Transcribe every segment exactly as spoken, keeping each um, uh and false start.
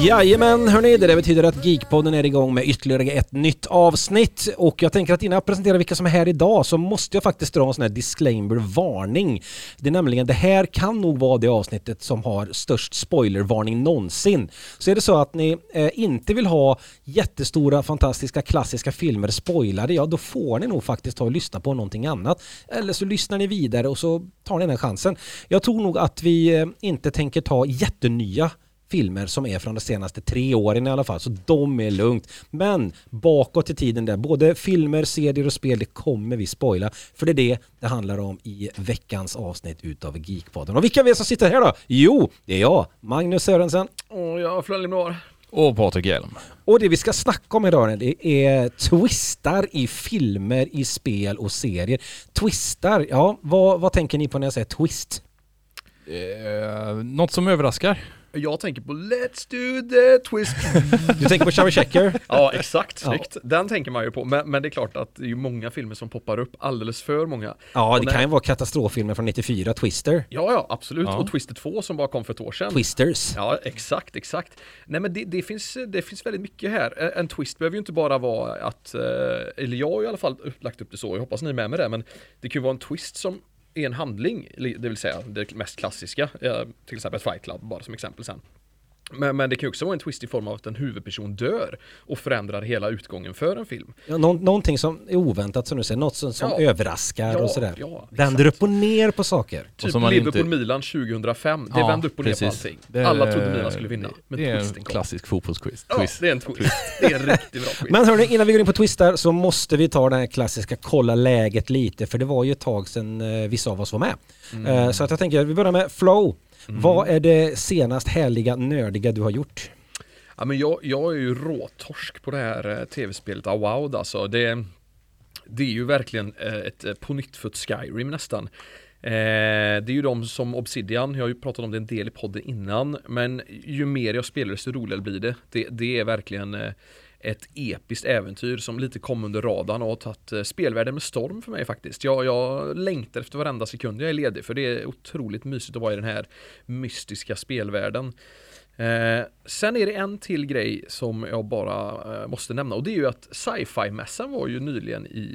Jajamän, hörni, det betyder att Geekpodden är igång med ytterligare ett nytt avsnitt. Och jag tänker att innan jag presenterar vilka som är här idag så måste jag faktiskt dra en sån här disclaimer-varning. Det är nämligen, det här kan nog vara det avsnittet som har störst spoilervarning någonsin. Så är det så att ni eh, inte vill ha jättestora, fantastiska, klassiska filmer spoilade, ja då får ni nog faktiskt ta och lyssna på någonting annat. Eller så lyssnar ni vidare och så tar ni den chansen. Jag tror nog att vi eh, inte tänker ta jättenya filmer som är från de senaste tre åren i alla fall, så de är lugnt. Men bakåt i tiden där, både filmer, serier och spel, det kommer vi spoila. För det är det det handlar om i veckans avsnitt utav Geekpodden. Och vilka är vi som sitter här då? Jo, det är jag, Magnus Sörensen. Och jag, Flöjl Noir. Och Patrik Hjelm. Och det vi ska snacka om idag, det är twistar i filmer, i spel och serier. Twistar, ja, vad, vad tänker ni på när jag säger twist? Eh, något som överraskar. Jag tänker på Let's do the twist. Du tänker på Chubby Checker? Ja, exakt. Snyggt. Ja. Den tänker man ju på. Men, men det är klart att det är ju många filmer som poppar upp. Alldeles för många. Ja, det när... kan ju vara katastroffilmer från nittiofyra, Twister. Ja, ja, absolut. Ja. Och Twister två som bara kom för ett år sedan. Twisters. Ja, exakt, exakt. Nej, men det, det, finns, det finns väldigt mycket här. En twist behöver ju inte bara vara att, eller jag har i alla fall lagt upp det så, jag hoppas ni är med med det, men det kan ju vara en twist som är en handling, det vill säga det mest klassiska, till exempel Fight Club, bara som exempel sen. Men, men det kan ju också vara en twist i form av att en huvudperson dör och förändrar hela utgången för en film. Ja, nå- någonting som är oväntat som du säger, något som, som Ja. överraskar Ja, och sådär. ja, vänder upp och ner på saker. Typ som man Liverpool-Milan inte... tjugohundrafem, det ja, vände upp och ner på precis. allting. Det, Alla trodde Milan skulle vinna. Men det är en twisten kom. klassisk fotbollsquiz. Ja, Twist. det är en twist. Det är en riktigt bra twist. Men hörni, innan vi går in på twistar så måste vi ta den här klassiska kolla läget lite, för det var ju ett tag sedan eh, vissa av oss var med. Mm. Eh, så att jag tänker att vi börjar med Flow. Mm. Vad är det senast härliga, nördiga du har gjort? Ja, men jag, jag är ju råtorsk på det här eh, tv-spelet Avowed, alltså. Det, det är ju verkligen eh, ett eh, pånyttfött Skyrim nästan. Eh, det är ju de som Obsidian, jag har ju pratat om det en del i podden innan, men ju mer jag spelar desto roligare blir det. Det, det är verkligen eh, ett episkt äventyr som lite kom under radarn och har tagit eh, spelvärlden med storm för mig faktiskt. Jag, jag längtar efter varenda sekund jag är ledig, för det är otroligt mysigt att vara i den här mystiska spelvärlden. Eh, sen är det en till grej som jag bara eh, måste nämna, och det är ju att sci-fi-mässan var ju nyligen i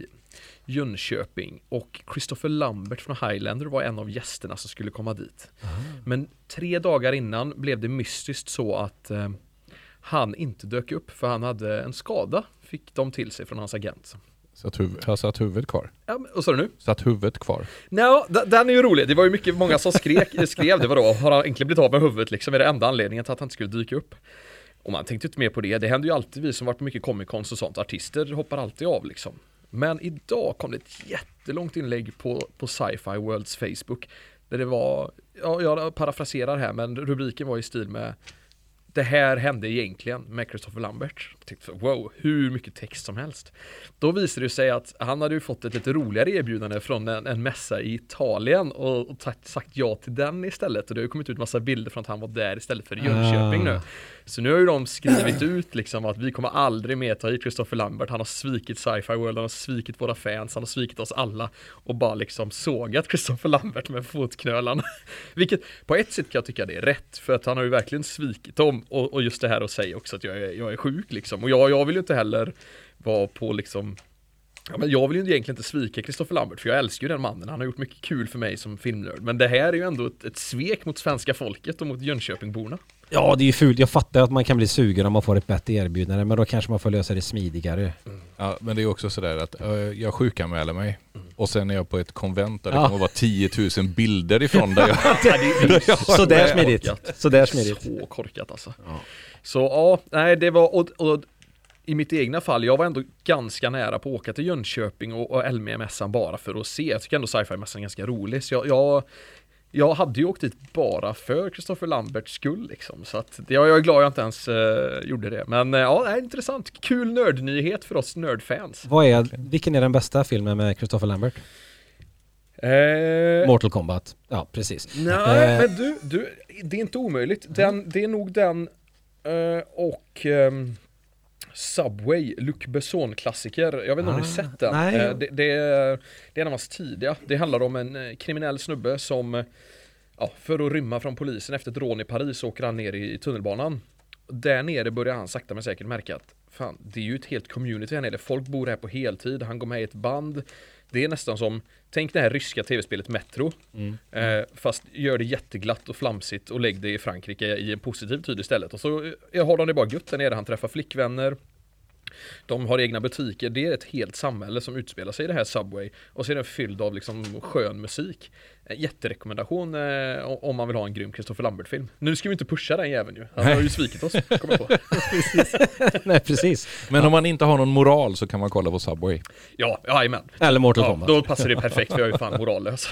Jönköping och Christopher Lambert från Highlander var en av gästerna som skulle komma dit. Aha. Men tre dagar innan blev det mystiskt så att eh, han inte dök upp för han hade en skada, fick de till sig från hans agent. Så att huv- jag satt huvudet kvar. Ja, och så är det nu? Satt huvudet kvar. No, d- den är ju rolig. Det var ju mycket, många som skrek, skrev det, vadå? Har han egentligen blivit av med huvudet liksom? Är det enda anledningen till att han inte skulle dyka upp? Och man tänkte inte mer på det. Det händer ju alltid, vi som varit på mycket Comic-Cons och sånt. Artister hoppar alltid av liksom. Men idag kom det ett jättelångt inlägg på, på Sci-Fi Worlds Facebook. Där det var, ja, jag parafraserar här, men rubriken var i stil med: det här hände egentligen med Christopher Lambert. Jag tänkte, wow, hur mycket text som helst. Då visade det sig att han hade ju fått ett lite roligare erbjudande från en, en mässa i Italien och, och sagt, sagt ja till den istället. Och det har ju kommit ut massa bilder från att han var där istället för Jönköping nu. Så nu har ju de skrivit ut liksom att vi kommer aldrig mer ta hit Christopher Lambert. Han har svikit Sci-Fi World, han har svikit våra fans, han har svikit oss alla och bara liksom sågat Christopher Lambert med fotknölarna. Vilket på ett sätt kan jag tycka det är rätt, för att han har ju verkligen svikit dem. Och, och just det här att säga också att jag är, jag är sjuk liksom. Och jag, jag vill ju inte heller vara på liksom... Ja, men jag vill ju egentligen inte svika Christopher Lambert, för jag älskar ju den mannen. Han har gjort mycket kul för mig som filmnörd. Men det här är ju ändå ett, ett svek mot svenska folket och mot Jönköpingborna. Ja, det är ju fult. Jag fattar att man kan bli sugen om man får ett bättre erbjudande, men då kanske man får lösa det smidigare. Mm. Ja, men det är också sådär att uh, jag sjukanmäler mig mm. och sen är jag på ett konvent där det ja. kommer vara tio tusen bilder ifrån där jag... Så där smidigt. Så där smidigt. Så korkat alltså. Ja. Så ja, nej det var... Och, och, i mitt egna fall, jag var ändå ganska nära på att åka till Jönköping och, och L M E-mässan bara för att se. Jag tycker ändå sci-fi-mässan är ganska rolig. Så jag, jag, jag hade ju åkt dit bara för Christopher Lamberts skull liksom. Så att jag, jag är glad jag inte ens uh, gjorde det. Men uh, ja, det är intressant. Kul nördnyhet för oss nördfans. Vad är, vilken är den bästa filmen med Christopher Lambert? Uh, Mortal Kombat. Ja, precis. Nej, uh, men du, du, det är inte omöjligt. Den, det är nog den uh, och... Um, Subway, Luc Besson-klassiker. Jag vet inte ah, om ni sett den. Nej. Det, det, det är en av hans tidiga. Det handlar om en kriminell snubbe som, ja, för att rymma från polisen efter ett rån i Paris åker han ner i tunnelbanan. där nere börjar han sakta men säkert märka att fan, det är ju ett helt community här nere. Folk bor här på heltid, han går med i ett band. Det är nästan som, tänk det här ryska tv-spelet Metro. Mm. Eh, fast gör det jätteglatt och flamsigt och lägg det i Frankrike i en positiv tid istället. Och så eh, har de det bara gött där nere. Han träffar flickvänner. De har egna butiker. Det är ett helt samhälle som utspelar sig i det här Subway. Och så är den fylld av liksom skön musik. En jätterekommendation eh, om man vill ha en grym Christopher Lambert-film. Nu ska vi inte pusha den jäveln ju. Han har ju svikit oss, kommer på. precis. Nej, precis. Men om man inte har någon moral så kan man kolla på Subway. Ja, jajamän. Eller Mortal ja, Kombat. Då passar det perfekt, för jag är ju fan morallös.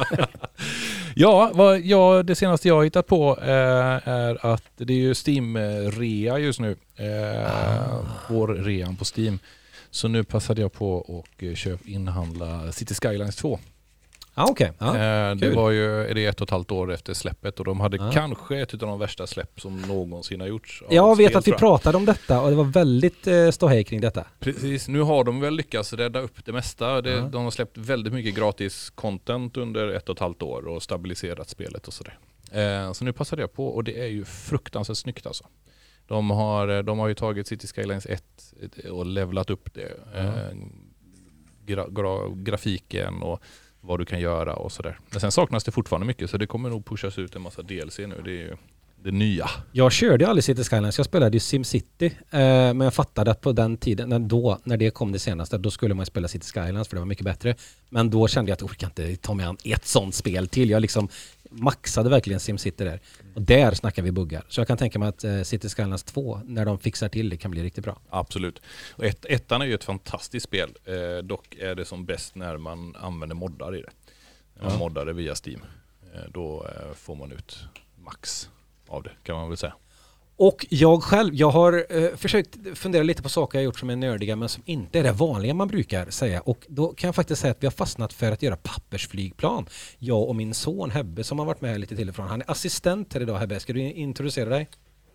Ja, vad jag, det senaste jag har hittat på eh, är att det är ju Steam-rea just nu. Eh, ah. Vår rean på Steam. Så nu passade jag på och köp inhandla City Skylines två. Ah, okej. Okay. Ah, eh, det var ju är det ett och ett halvt år efter släppet och de hade ah. kanske ett av de värsta släpp som någonsin har gjorts. Jag vet spel, att vi pratade om detta och det var väldigt eh, ståhej kring detta. Precis, nu har de väl lyckats rädda upp det mesta. Det, ah. De har släppt väldigt mycket gratis content under ett och ett halvt år och stabiliserat spelet och sådär. Eh, så nu passade jag på och det är ju fruktansvärt snyggt alltså. De har, de har ju tagit City Skylines ett och levlat upp det. Mm. Eh, gra, gra, grafiken och vad du kan göra och sådär. Men sen saknas det fortfarande mycket så det kommer nog pushas ut en massa D L C nu. Det är ju det nya. Jag körde ju aldrig City Skylines. Jag spelade ju SimCity. Eh, men jag fattade att på den tiden, när, då, när det kom det senaste, då skulle man spela City Skylines för det var mycket bättre. Men då kände jag att jag orkar inte ta mig an ett sånt spel till. Jag liksom maxade verkligen SimCity där. Och där snackar vi buggar. Så jag kan tänka mig att eh, City Skylines två, när de fixar till det, kan bli riktigt bra. Absolut. Och ett, ettan är ju ett fantastiskt spel. Eh, dock är det som bäst när man använder moddar i det. När man ja. moddar det via Steam. Eh, då eh, får man ut max av det, kan man väl säga. Och jag själv, jag har eh, försökt fundera lite på saker jag gjort som är nördiga men som inte är det vanliga man brukar säga. Och då kan jag faktiskt säga att vi har fastnat för att göra pappersflygplan. Jag och min son Hebbe som har varit med lite till och från. Han är assistent här idag. Hebbe, ska du introducera dig?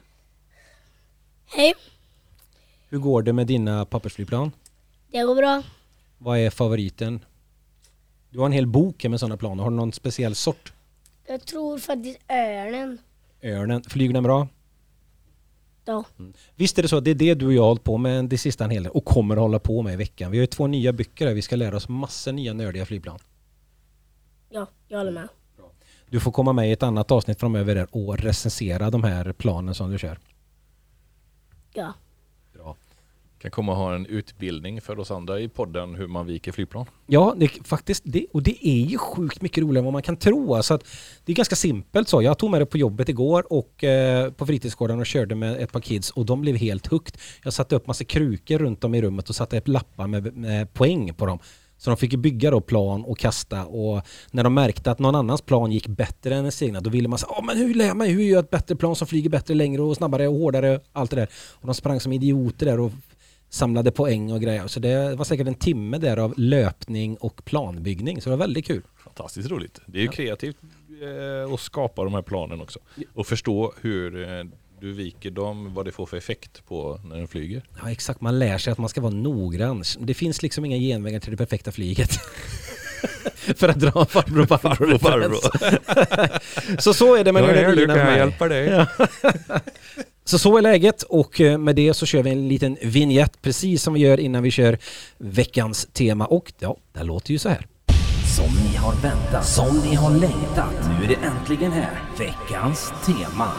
Hej. Hur går det med dina pappersflygplan? Det går bra. Vad är favoriten? Du har en hel bok med sådana plan. Har du någon speciell sort? Jag tror faktiskt örnen. Örnen. Flyger den bra? Ja. Mm. Visst är det så att det är det du och jag har hållit på med det sista en hel del och kommer att hålla på med i veckan. Vi har ju två nya böcker där vi ska lära oss massor nya nördiga flygplan. Ja, jag håller med. Du får komma med i ett annat avsnitt framöver där och recensera de här planen som du kör. Ja. Bra. Kan komma och ha en utbildning för oss andra i podden hur man viker flygplan. Ja, det, faktiskt. Det, och det är ju sjukt mycket roligare än vad man kan tro. Alltså att det är ganska simpelt så. Jag tog med det på jobbet igår och eh, på fritidsgården och körde med ett par kids och de blev helt hooked. Jag satte upp massa krukor runt om i rummet och satte upp lappar med, med poäng på dem. Så de fick ju bygga då plan och kasta och när de märkte att någon annans plan gick bättre än ens egna då ville man säga, ja men hur lär man, hur gör jag ett bättre plan som flyger bättre längre och snabbare och hårdare, allt det där. Och de sprang som idioter där och samlade poäng och grejer. Så det var säkert en timme där av löpning och planbyggning. Så det var väldigt kul. Fantastiskt roligt. Det är ju ja. kreativt eh, att skapa de här planen också. Och förstå hur eh, du viker dem, vad det får för effekt på när den flyger. Ja, exakt. Man lär sig att man ska vara noggrann. Det finns liksom inga genvägar till det perfekta flyget. För att dra farbror farbror farbror. Så så är det med nörderierna. Jag hjälper dig. Ja. Så så är läget och med det så kör vi en liten vignett precis som vi gör innan vi kör veckans tema och ja, det låter ju så här. Som ni har väntat, som ni har längtat, nu är det äntligen här, veckans tema.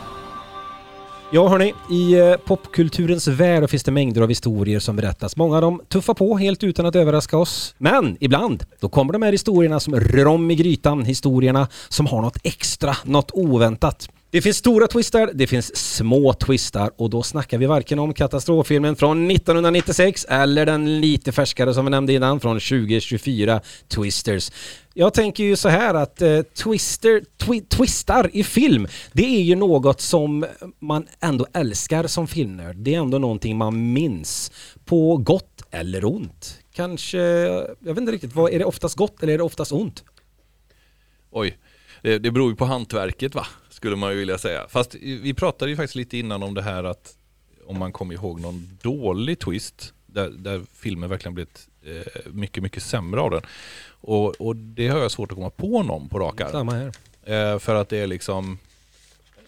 Ja hörni, i popkulturens värld finns det mängder av historier som berättas. Många av dem tuffar på helt utan att överraska oss. Men ibland, då kommer de här historierna som rör om i grytan. Historierna som har något extra, något oväntat. Det finns stora twistar, det finns små twistar och då snackar vi varken om katastroffilmen från nittonhundranittiosex eller den lite färskare som vi nämnde innan från tjugo tjugofyra Twisters. Jag tänker ju så här att eh, twister, twi- twistar i film, det är ju något som man ändå älskar som filmnörd. Det är ändå någonting man minns på gott eller ont. Kanske, jag vet inte riktigt, vad, är det oftast gott eller är det oftast ont? Oj, det, det beror ju på hantverket va? Skulle man ju vilja säga. Fast vi pratade ju faktiskt lite innan om det här att om man kommer ihåg någon dålig twist där, där filmen verkligen blivit eh, mycket, mycket sämre av den. Och, och det har jag svårt att komma på någon på rak arm. Samma här. Eh, för att det är liksom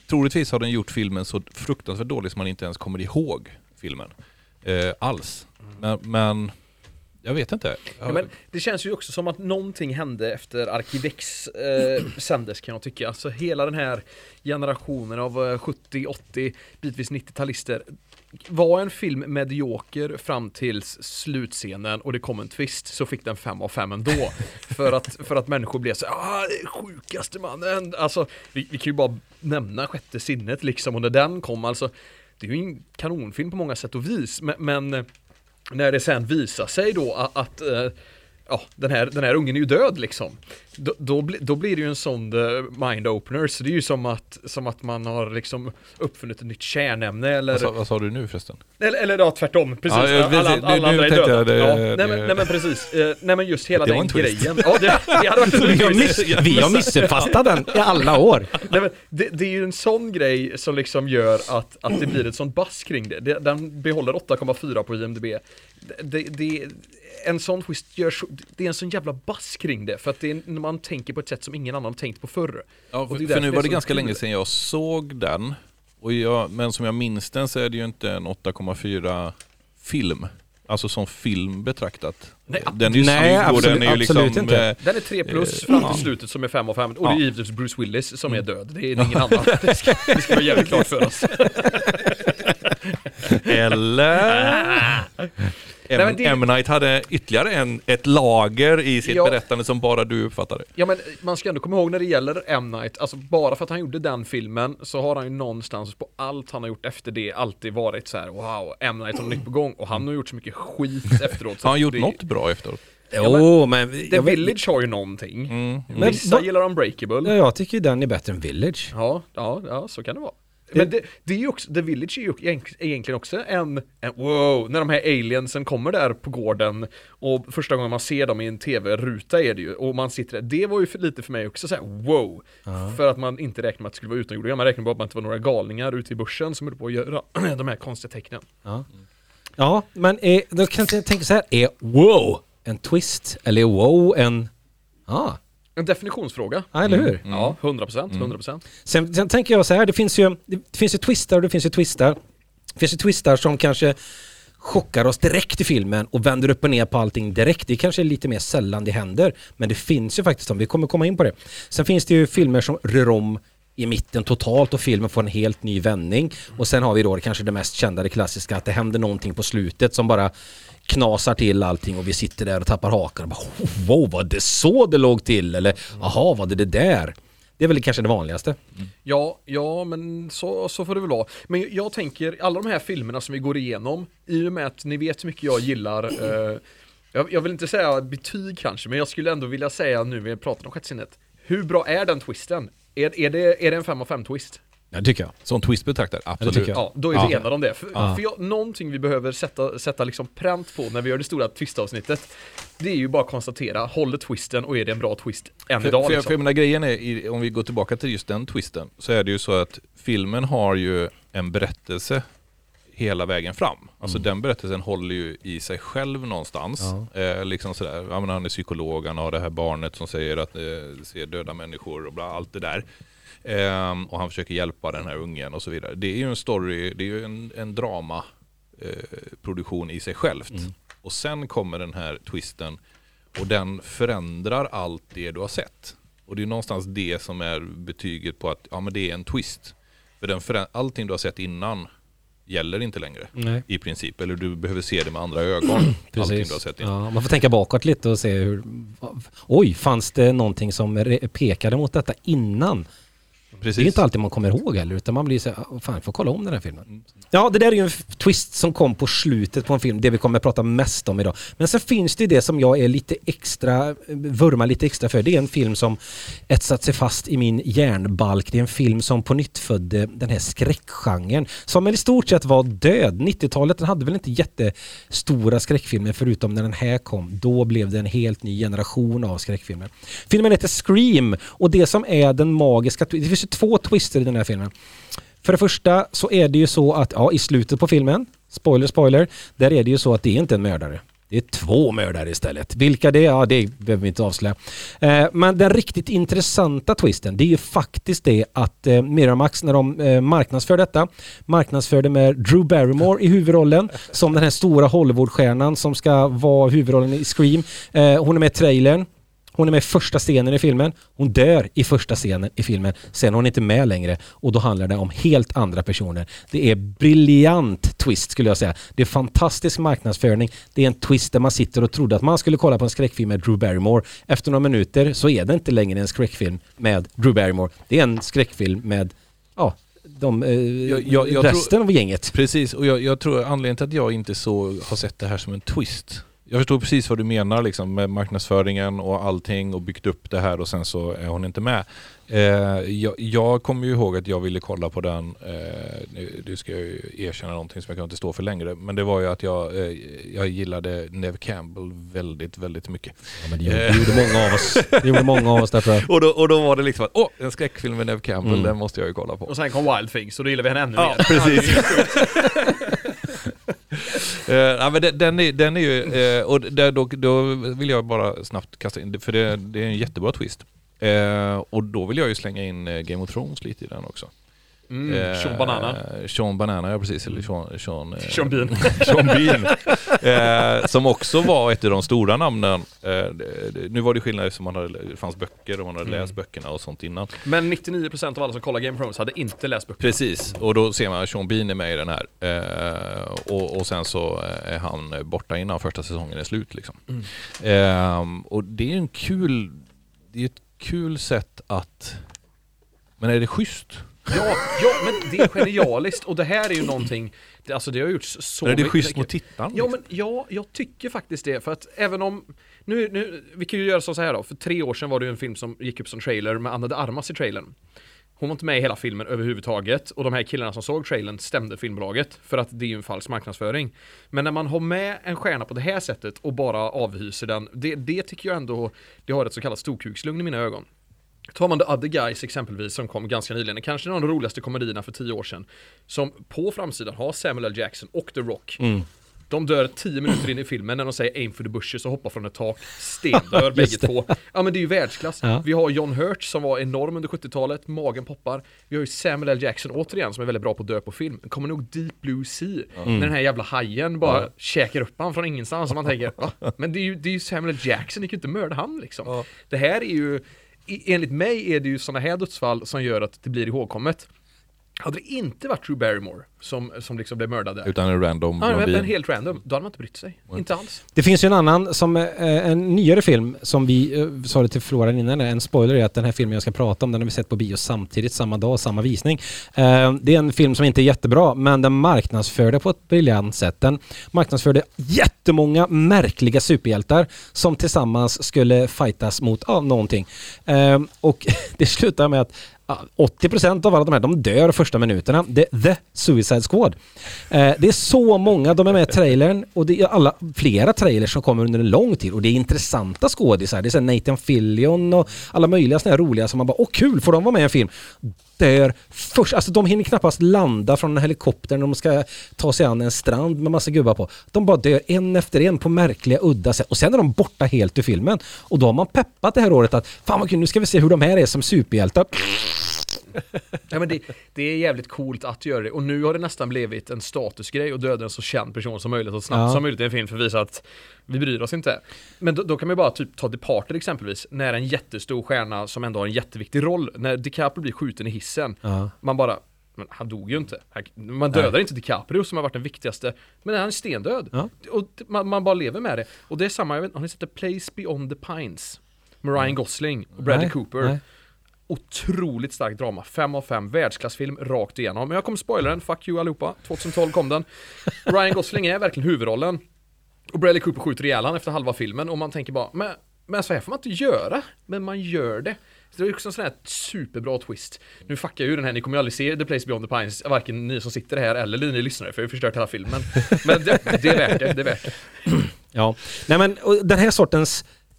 troligtvis har den gjort filmen så fruktansvärt dålig som man inte ens kommer ihåg filmen eh, alls. Men, men jag vet inte. Ja, men det känns ju också som att någonting hände efter Arkivex eh, sändes, kan jag tycka. Alltså hela den här generationen av sjuttio, åttio, bitvis nittio-talister var en film medioker fram till slutscenen och det kom en twist, så fick den fem av fem ändå. för, att, för att människor blev så ah, sjukaste mannen. Alltså, vi, vi kan ju bara nämna Sjätte sinnet liksom, och när den kom, alltså, det är ju en kanonfilm på många sätt och vis, men, men när det sen visar sig då att, att äh, ja, den här, den här ungen är ju död liksom. Då, då, bli, då blir det ju en sån uh, mind-opener. Så det är ju som att, som att man har liksom uppfunnit ett nytt kärnämne. Eller, vad, sa, vad sa du nu förresten? Eller, eller ja, tvärtom. Precis. Ja, jag, alla alla, alla andra är döda. Det, ja, det, nej, men, nej men precis. Uh, nej men just hela det den grejen. Ja, det, det hade varit vi, har miss, vi har missuppfattat den i alla år. Nej, men det, det är ju en sån grej som liksom gör att, att det blir ett sånt bass kring det. det den behåller åtta komma fyra på I M D B. Det, det, en sån twist gör så, det är en sån jävla bass kring det, för att det är, när man tänker på ett sätt som ingen annan tänkt på förr. Ja, för, för för nu var det det ganska kul. länge sedan jag såg den, och jag, men som jag minns den så är det ju inte en åtta komma fyra film. Alltså som film betraktat. Nej, den är ju nej, snygg, och absolut, den är ju liksom, absolut inte. eh, Den är tre plus eh, fram ja. till slutet som är fem av fem. Och Ja. det är givetvis Bruce Willis som är död. Det är ingen annan. Det ska, det ska vara jävligt klart för oss. Eller... Nej, men det- M. Night hade ytterligare en, ett lager i sitt Ja. berättande som bara du uppfattade. Ja, men man ska ändå komma ihåg när det gäller M. Night, alltså bara för att han gjorde den filmen så har han ju någonstans på allt han har gjort efter det alltid varit så här: wow, M. Night har nytt på gång, och han har gjort så mycket skit efteråt. Så Har han gjort det, något bra efteråt? Jo, men... The jag, vet- Village har ju någonting. Mm. Men Vissa vad- gillar Unbreakable. ja, jag tycker ju den är bättre än Village. Ja, ja, ja, så kan det vara. Men det, det är ju också, The Village är ju egent- egentligen också en, en, wow, när de här aliensen kommer där på gården och första gången man ser dem i en tv-ruta är det ju, och man sitter där, det var ju för, lite för mig också så här: wow, för att man inte räknar med att det skulle vara utomjordingar, man räknar bara med att det var några galningar ute i börsen som höll på att göra de här konstiga tecknen. Ja, ja, men är, då kan jag tänka så här, är wow en twist eller är wow en... Ja, En definitionsfråga. ja eller hur? Ja, hundra procent, hundra procent. Sen, sen tänker jag så här, det finns ju, det finns ju twistar och det finns ju twistar. Det finns ju twistar som kanske chockar oss direkt i filmen och vänder upp och ner på allting direkt. Det kanske är lite mer sällan det händer, men det finns ju faktiskt, om vi kommer komma in på det. Sen finns det ju filmer som rör om i mitten totalt och filmen får en helt ny vändning. Och sen har vi då kanske det mest kända, det klassiska, att det händer någonting på slutet som bara knasar till allting och vi sitter där och tappar hakan och bara, wow, var det så det låg till? Eller, aha, var det det där? Det är väl kanske det vanligaste. Ja, ja, men så, så får det väl vara. Men jag tänker, alla de här filmerna som vi går igenom, i och med att ni vet hur mycket jag gillar, eh, jag, jag vill inte säga betyg kanske, men jag skulle ändå vilja säga nu när vi pratar om Sjätte sinnet, hur bra är den twisten? Är, är, det, är det en fem av fem twist? Ja, det tycker jag. Som twist betraktad, absolut. tycker jag. Ja, då är vi Ja. enade om det. För, Ja. för jag, någonting vi behöver sätta, sätta liksom pränt på när vi gör det stora twistavsnittet, det är ju bara att konstatera, håller twisten och är det en bra twist än För, idag för, liksom. för jag menar, grejen är, i- om vi går tillbaka till just den twisten, så är det ju så att filmen har ju en berättelse hela vägen fram. Alltså den berättelsen håller ju i sig själv någonstans. Ja. Eh, liksom sådär, ja, men han är psykolog, han har det här barnet som säger att eh, ser döda människor och bla, allt det där. Ehm, och han försöker hjälpa den här ungen och så vidare. Det är ju en story, det är ju en, en drama eh, produktion i sig självt. Mm. Och sen kommer den här twisten och den förändrar allt det du har sett. Och det är någonstans det som är betyget på att ja, men det är en twist. För den förä- allting du har sett innan gäller inte längre. Nej. I princip. Eller du behöver se det med andra ögon. Allting du har Precis. sett innan. Ja, man får tänka bakåt lite och se hur... Oj, fanns det någonting som re- pekade mot detta innan? Precis. Det är inte alltid man kommer ihåg heller, utan man blir så här, "Åh, fan, jag får kolla om den här filmen." Ja, det där är ju en f- twist som kom på slutet på en film, det vi kommer att prata mest om idag. Men sen finns det ju det som jag är lite extra, vurmar lite extra för. Det är en film som etsat sig fast i min hjärnbalk. Det är en film som på nytt födde den här skräckgenren, som i stort sett var död. nittiotalet, den hade väl inte jättestora skräckfilmer förutom när den här kom. Då blev det en helt ny generation av skräckfilmer. Filmen heter Scream, och det som är den magiska, det finns ju två twister i den här filmen. För det första så är det ju så att, ja, i slutet på filmen, spoiler, spoiler, där är det ju så att det är inte en mördare. Det är två mördare istället. Vilka det är, ja, det behöver vi inte avslöja. Eh, men den riktigt intressanta twisten, det är ju faktiskt det att eh, Miramax, när de eh, marknadsför detta, marknadsförde med Drew Barrymore i huvudrollen som den här stora Hollywoodstjärnan som ska vara huvudrollen i Scream. Eh, hon är med i trailern. Hon är med i första scenen i filmen. Hon dör i första scenen i filmen. Sen är hon inte med längre. Och då handlar det om helt andra personer. Det är briljant twist skulle jag säga. Det är fantastisk marknadsföring. Det är en twist där man sitter och trodde att man skulle kolla på en skräckfilm med Drew Barrymore. Efter några minuter så är det inte längre en skräckfilm med Drew Barrymore. Det är en skräckfilm med ja, de, eh, jag, jag, jag resten tror, av gänget. Precis, och jag, jag tror anledningen till att jag inte så har sett det här som en twist. Jag förstår precis vad du menar liksom, med marknadsföringen och allting och byggt upp det här och sen så är hon inte med. Eh, jag, jag kommer ju ihåg att jag ville kolla på den, eh, det ska jag ju erkänna någonting som jag kan inte stå för längre, men det var ju att jag, eh, jag gillade Neve Campbell väldigt, väldigt mycket. Ja, men det gjorde, det gjorde många av oss. Det gjorde många av oss där tror jag. Och då, och då var det liksom att, åh, en skräckfilm med Neve Campbell, mm. den måste jag ju kolla på. Och sen kom Wild Things och då gillade vi henne ännu ja, mer. Precis. Uh, ja, men den, den, är, den är ju uh, och där, då, då vill jag bara snabbt kasta in för det, det är en jättebra twist uh, och då vill jag ju slänga in uh, Game of Thrones lite i den också. Mm, uh, Sean Banana. Sean Banana, ja precis. Eller Sean, Sean, uh, Sean Bean. Sean Bean. uh, som också var ett av de stora namnen. Uh, det, det, nu var det skillnad som man hade, det fanns böcker och man hade mm. läst böckerna och sånt innan. Men nittionio procent av alla som kollar Game of Thrones hade inte läst böckerna. Precis, och då ser man att Sean Bean är med i den här. Uh, och, och sen så är han borta innan första säsongen är slut. Liksom. Mm. Uh, och det är en kul, det är ett kul sätt att... Men är det schysst? Ja, ja, men det är genialiskt och det här är ju någonting, det, alltså det har gjorts så mycket. Är det mycket, schysst mot tittaren? Ja, men ja, jag tycker faktiskt det, för att även om nu, nu vi kan ju göra så här då, för tre år sedan var det ju en film som gick upp som trailer med Anna de Armas i trailern. Hon var inte med i hela filmen överhuvudtaget och de här killarna som såg trailern stämde filmbolaget för att det är ju en falsk marknadsföring. Men när man har med en stjärna på det här sättet och bara avhyser den, det, det tycker jag ändå, det har ett så kallat storkukslugn i mina ögon. Tar man The Other Guys exempelvis som kom ganska nyligen, kanske en av de roligaste komedierna för tio år sedan, som på framsidan har Samuel L. Jackson och The Rock. Mm. De dör tio minuter in i filmen när de säger aim for the bushes och hoppar från ett tak, stendör bägge två. Ja, men det är ju världsklass. Ja. Vi har John Hurt som var enorm under sjuttiotalet, magen poppar. Vi har ju Samuel L. Jackson återigen som är väldigt bra på att dö på film. Kommer nog Deep Blue Sea mm. när den här jävla hajen bara ja. käkar upp han från ingenstans som man tänker, va? Men det är ju, det är ju Samuel L. Jackson, det kan ju inte mörda han liksom. Ja. Det här är ju enligt mig är det ju såna här dödsfall som gör att det blir ihågkommet. Hade det inte varit Drew Barrymore som, som liksom blev mördad där. Utan en random ja, men, men helt random. Då hade man inte brytt sig. Mm. Inte alls. Det finns ju en annan, som eh, en nyare film som vi eh, sa det till Floran innan. En spoiler är att den här filmen jag ska prata om, den har vi sett på bio samtidigt, samma dag, samma visning. Eh, det är en film som inte är jättebra, men den marknadsförde på ett briljant sätt. Den marknadsförde jättemånga märkliga superhjältar som tillsammans skulle fightas mot ja, någonting. Eh, och det slutar med att åttio procent av alla de här, de dör första minuterna. Det är The Suicide Squad. Eh, det är så många, de är med i trailern och det är alla, flera trailers som kommer under en lång tid och det är intressanta skådisar. Det är så Nathan Fillion och alla möjliga såna här roliga som man bara, åh kul, får de vara med i en film? Dör först, alltså de hinner knappast landa från en helikopter när de ska ta sig an en strand med massa gubbar på. De bara dör en efter en på märkliga, udda sätt och sen är de borta helt ur filmen. Och då har man peppat det här året att, fan vad kul, nu ska vi se hur de här är som superhjältar. Ja, men det, det är jävligt coolt att göra det och nu har det nästan blivit en statusgrej och döda en så känd person som möjligt och snabbt ja. som möjligt i en film för att visa att vi bryr oss inte. Men då, då kan man bara typ ta Departed exempelvis, när en jättestor stjärna som ändå har en jätteviktig roll, när DiCaprio blir skjuten i hissen, ja. man bara, men han dog ju inte. Man dödar Nej. inte DiCaprio som har varit den viktigaste, men han är stendöd. Ja. Och man, man bara lever med det. Och det är samma, jag vet, har ni sett The Place Beyond the Pines? Med Ryan Gosling och Bradley Nej. Cooper. Nej. Otroligt starkt drama. Fem av fem. Världsklassfilm rakt igenom. Men jag kommer spoila den. Fuck you allihopa. tjugohundratolv kom den. Ryan Gosling är verkligen huvudrollen. Och Bradley Cooper skjuter ihjäl han efter halva filmen. Och man tänker bara, men, men så här får man inte göra. Men man gör det. Så det är också en sån här superbra twist. Nu fuckar jag ju den här. Ni kommer ju aldrig se The Place Beyond the Pines. Varken ni som sitter här eller ni lyssnare. För jag har förstört hela filmen. Men det, det är värt det. Det är värt det. Ja. Nej men den här sortens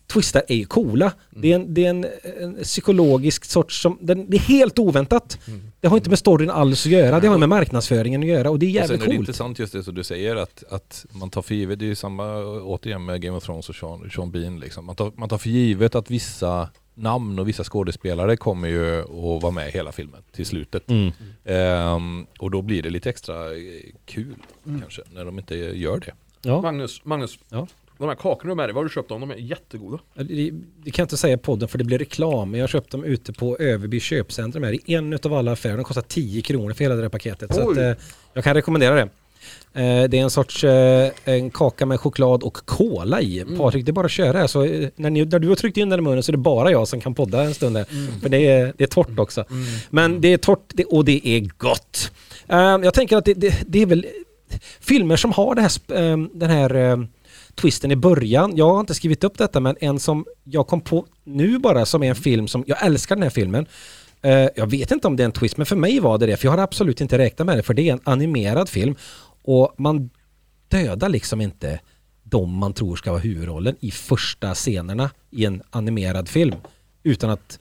twistar är ju coola. Mm. Det är, en, det är en, en psykologisk sorts som, den, det är helt oväntat. Mm. Det har inte med storyn alls att göra, det har med marknadsföringen att göra och det är jävligt coolt. Och sen är det intressant just det som du säger att, att man tar för givet, det är ju samma återigen med Game of Thrones och Sean, Sean Bean liksom. Man tar, man tar för givet att vissa namn och vissa skådespelare kommer ju att vara med hela filmen till slutet. Mm. Um, och då blir det lite extra kul mm. kanske när de inte gör det. Ja. Magnus, Magnus. Ja. De här kakorna med dig, vad har du köpt dem? De är jättegoda. Det, det kan jag inte säga på podden för det blir reklam. Jag har köpt dem ute på Överby köpcentrum här i en av alla affärer. De kostar tio kronor för hela det här paketet. Oj. Så att, eh, jag kan rekommendera det. Eh, det är en sorts eh, en kaka med choklad och kola i. Mm. Patrik, det är bara att köra. Så, eh, när, ni, när du har tryckt in den i munnen så är det bara jag som kan podda en stund. Mm. För det är, det är torrt också. Mm. Men det är torrt det, och det är gott. Eh, jag tänker att det, det, det är väl filmer som har det här, eh, den här... Eh, twisten i början. Jag har inte skrivit upp detta men en som jag kom på nu bara som är en film som, jag älskar den här filmen. Uh, jag vet inte om det är en twist men för mig var det det för jag har absolut inte räknat med det för det är en animerad film och man dödar liksom inte de man tror ska vara huvudrollen i första scenerna i en animerad film utan att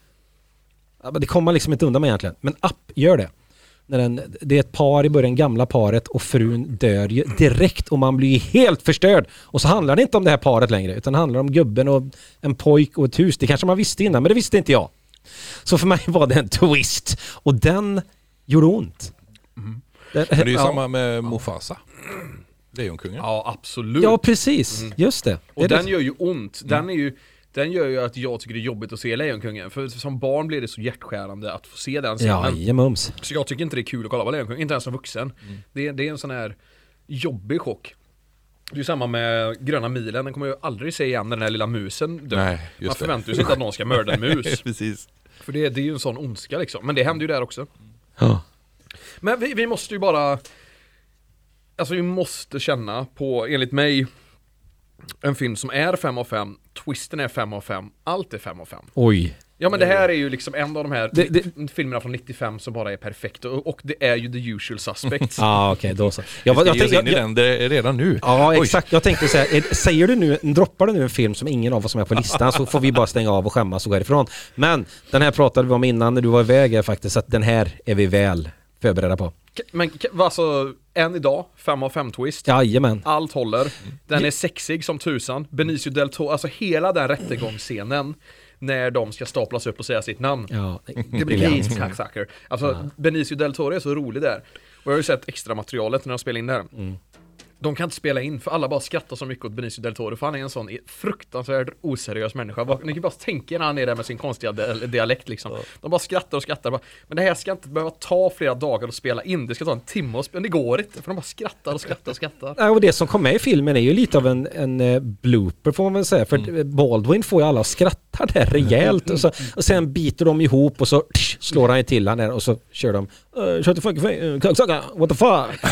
det kommer man liksom inte undan med egentligen. Men Up gör det. När den, det är ett par i början, gamla paret och frun dör ju direkt och man blir helt förstörd. Och så handlar det inte om det här paret längre utan det handlar om gubben och en pojk och ett hus. Det kanske man visste innan men det visste inte jag. Så för mig var det en twist och den gjorde ont. Mm. Den, men det är ju ja. samma med Mufasa. Lejonkungen. Ja, absolut. Ja, precis. Mm. Just det. Och det den det. gör ju ont. Den är ju Den gör ju att jag tycker det är jobbigt att se Lejonkungen. För som barn blir det så hjärtskärande att få se den scenen. Ja, mums. Så jag tycker inte det är kul att kolla på Lejonkungen. Inte ens som vuxen. Mm. Det, det är en sån här jobbig chock. Det är ju samma med Gröna milen. Den kommer ju aldrig se igen den här lilla musen dö. Nej, just Man förväntar sig inte att någon ska mörda en mus. Precis. För det, det är ju en sån ondska liksom. Men det händer ju där också. Ja. Men vi, vi måste ju bara... Alltså vi måste känna på, enligt mig... En film som är fem av fem, twisten är fem av fem, allt är fem av fem. Oj. Ja men det här är ju liksom en av de här det, det... filmerna från nittiofem som bara är perfekt och, och det är ju The Usual Suspects. Ja ah, okej, okay, då så. Jag, jag, jag, jag, jag, jag, det är redan nu. Ja Oj. Exakt, jag tänkte säga, är, säger du nu, droppar du nu en film som ingen av oss som är på listan så får vi bara stänga av och skämmas och gå härifrån. Men den här pratade vi om innan när du var iväg här, faktiskt, att den här är vi väl förberedda på. Men alltså, än idag, fem av fem twist. Jajamän. Allt håller. Den är sexig som tusan. Benicio del Toro, alltså hela den rättegångsscenen när de ska staplas upp och säga sitt namn. Ja, det blir helt kacksacker. Alltså, ja. Benicio del Toro är så rolig där. Och jag har ju sett extra materialet när de spelar in där. Mm. De kan inte spela in för alla bara skrattar så mycket åt Benicio del Toro för han är en sån fruktansvärt oseriös människa. Ni kan bara tänka när han är där med sin konstiga dialekt liksom. De bara skrattar och skrattar. Men det här ska inte behöva ta flera dagar att spela in. Det ska ta en timme och spela. Det går inte för de bara skrattar och skrattar och skrattar. Ja, och det som kom med i filmen är ju lite av en, en blooper får man väl säga. För mm. Baldwin får ju alla skrattar där rejält. Och, så, och sen biter de ihop och så tsch, slår han ju till han där och så kör de uh, shut the fuck uh, kaksaka, what the fuck.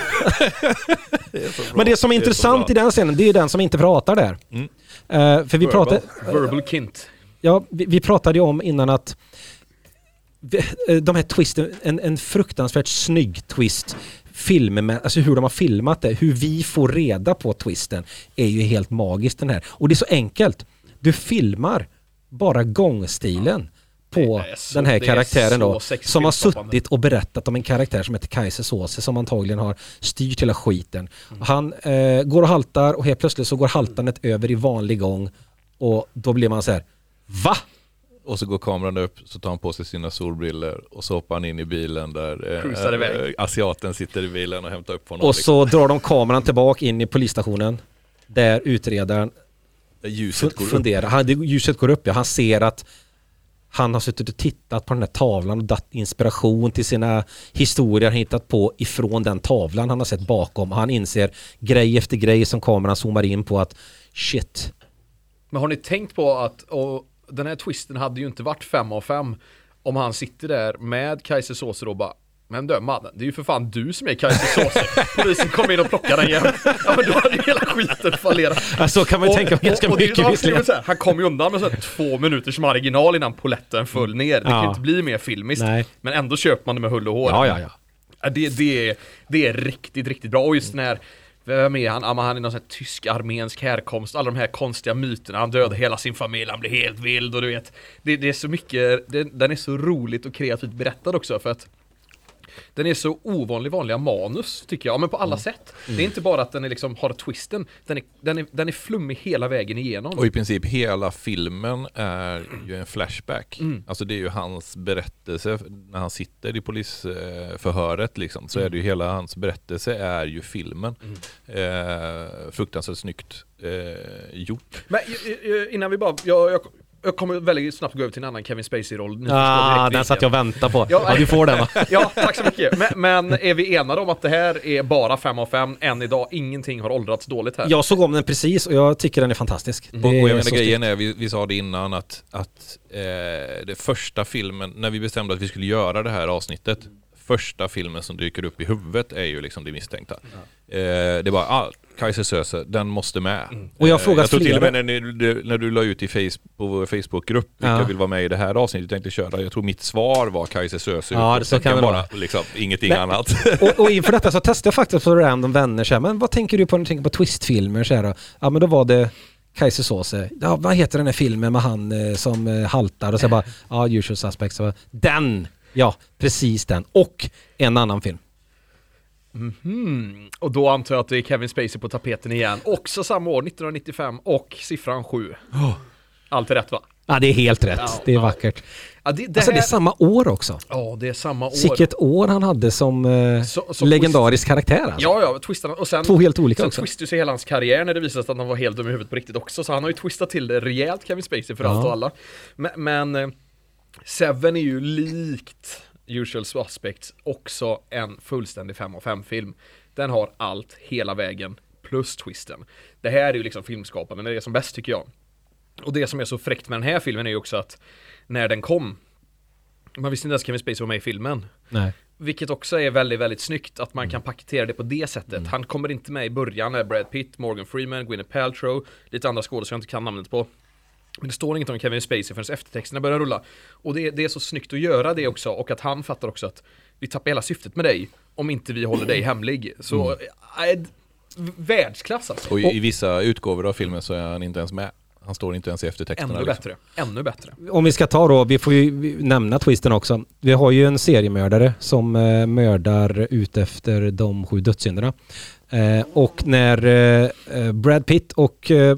Det Men det som är, är intressant i den scenen, det är den som inte pratar där. Mm. Uh, för vi verbal, pratade verbal kint. Ja, vi, vi pratade ju om innan att vi, de här twisten, en, en fruktansvärt snygg twist filmen med, alltså hur de har filmat det, hur vi får reda på twisten är ju helt magiskt den här. Och det är så enkelt. Du filmar bara gångstilen på så, den här karaktären då, som har suttit och berättat om en karaktär som heter Kaiser Soze som antagligen har styrt hela skiten. Mm. Han eh, går och haltar och helt plötsligt så går haltandet över i vanlig gång och då blir man så här, va? Och så går kameran upp, så tar han på sig sina solbriller och så hoppar han in i bilen där eh, äh, asiaten sitter i bilen och hämtar upp honom. Och så drar de kameran tillbaka in i polisstationen där utredaren där ljuset går funderar. upp. Han, det, ljuset går upp, ja. Han ser att han har suttit och tittat på den här tavlan och datt inspiration till sina historier han hittat på ifrån den tavlan han har sett bakom. Han inser grej efter grej som kameran zoomar in på att shit. Men har ni tänkt på att och den här twisten hade ju inte varit fem av fem om han sitter där med Kaiser Soze och bara, men dö mannen, det är ju för fan du som är Kaiser Soze. Polisen kommer in och plockar den igen. Ja men då hade ju hela skiten fallerat. Alltså kan man och, tänka ganska och, och mycket och det, så här, han kom ju undan med så här, två minuters marginal innan poletten föll ner. Det ja. kan ju inte bli mer filmiskt. Nej. Men ändå köper man det med hull och hår. Ja, ja, ja. Det, det, är, det är riktigt, riktigt bra. Och just den här vem är han? Ja, han är någon sån här tysk armensk härkomst. Alla de här konstiga myterna. Han dödade hela sin familj, han blir helt vild och du vet. Det, det är så mycket, det, den är så roligt och kreativt berättad också för att den är så ovanlig vanliga manus tycker jag, ja, men på alla mm. sätt. Mm. Det är inte bara att den är liksom har twisten, den är, den är, den är flummig hela vägen igenom. Och i princip hela filmen är ju en flashback. Mm. Alltså det är ju hans berättelse när han sitter i polisförhöret liksom, så mm. är det ju hela hans berättelse är ju filmen. Mm. Eh, fruktansvärt snyggt eh, gjort. Men innan vi bara, jag, jag Jag kommer väldigt snabbt gå över till en annan Kevin Spacey-roll. Ah, den satt jag och väntade på. Ja, ja, du får den va? Ja, tack så mycket. Men, men är vi enade om att det här är bara fem av fem än idag? Ingenting har åldrats dåligt här. Jag såg om den precis och jag tycker den är fantastisk. Mm. Det och jag menar grejen är, vi, vi sa det innan, att, att eh, det första filmen, när vi bestämde att vi skulle göra det här avsnittet, första filmen som dyker upp i huvudet är ju liksom det misstänkta. Ja. Eh, det var ah, Kaiser Söze, den måste med. Mm. Och jag frågar eh, jag tror till och med när, du, när du la ut i face, på vår Facebookgrupp vilka ja. vill vara med i det här avsnittet, tänkte köra. Jag tror mitt svar var Kaiser Söze. Ja, det så kan det bara liksom, ingenting men, annat. och, och inför detta så testade jag faktiskt på random vänner så här, men vad tänker du på när du tänker på twistfilmer så här då? Ja, men då var det Kaiser Söze. Ja, vad heter den här filmen med han eh, som eh, haltar och så bara ja, Usual Suspects. Så, den ja, precis den. Och en annan film. Mm-hmm. Och då antar jag att det är Kevin Spacey på tapeten igen. Också samma år, nittonhundranittiofem. Och siffran sju. Oh. Allt är rätt va? Ja, det är helt rätt. Ja, det är ja. vackert. Ja, det, det, alltså, här... det är samma år också. Ja, det är samma år. Vilket år han hade som, eh, så, som legendarisk twist... karaktär. Alltså. Ja, ja, twistarna. Och sen, två helt olika sen också. Sen twistade sig hela hans karriär när det visade sig att han var helt dum i huvudet på riktigt också. Så han har ju twistat till det rejält, Kevin Spacey, för ja. allt och alla. Men, men eh, Seven är ju likt Usual Suspects också en fullständig fem av fem film. Den har allt hela vägen plus twisten. Det här är ju liksom filmskapande, det är det som bäst tycker jag. Och det som är så fräckt med den här filmen är ju också att när den kom, man visste inte ens Kevin Spacey var med i filmen. Nej. Vilket också är väldigt, väldigt snyggt att man mm. kan paketera det på det sättet. Mm. Han kommer inte med i början när Brad Pitt, Morgan Freeman, Gwyneth Paltrow, lite andra skådespelare jag inte kan namnet på. Men det står inget om Kevin Spacey förrän eftertexterna börjar rulla. Och det, det är så snyggt att göra det också. Och att han fattar också att vi tappar hela syftet med dig om inte vi håller dig hemlig. Så mm. äh, världsklass alltså. Och i, i vissa utgåvor av filmen så är han inte ens med. Han står inte ens i eftertexterna. Ännu bättre, liksom. Ännu bättre. Om vi ska ta då, vi får ju nämna twisten också. Vi har ju en seriemördare som eh, mördar ut efter de sju dödssynderna. Eh, och när eh, Brad Pitt och eh,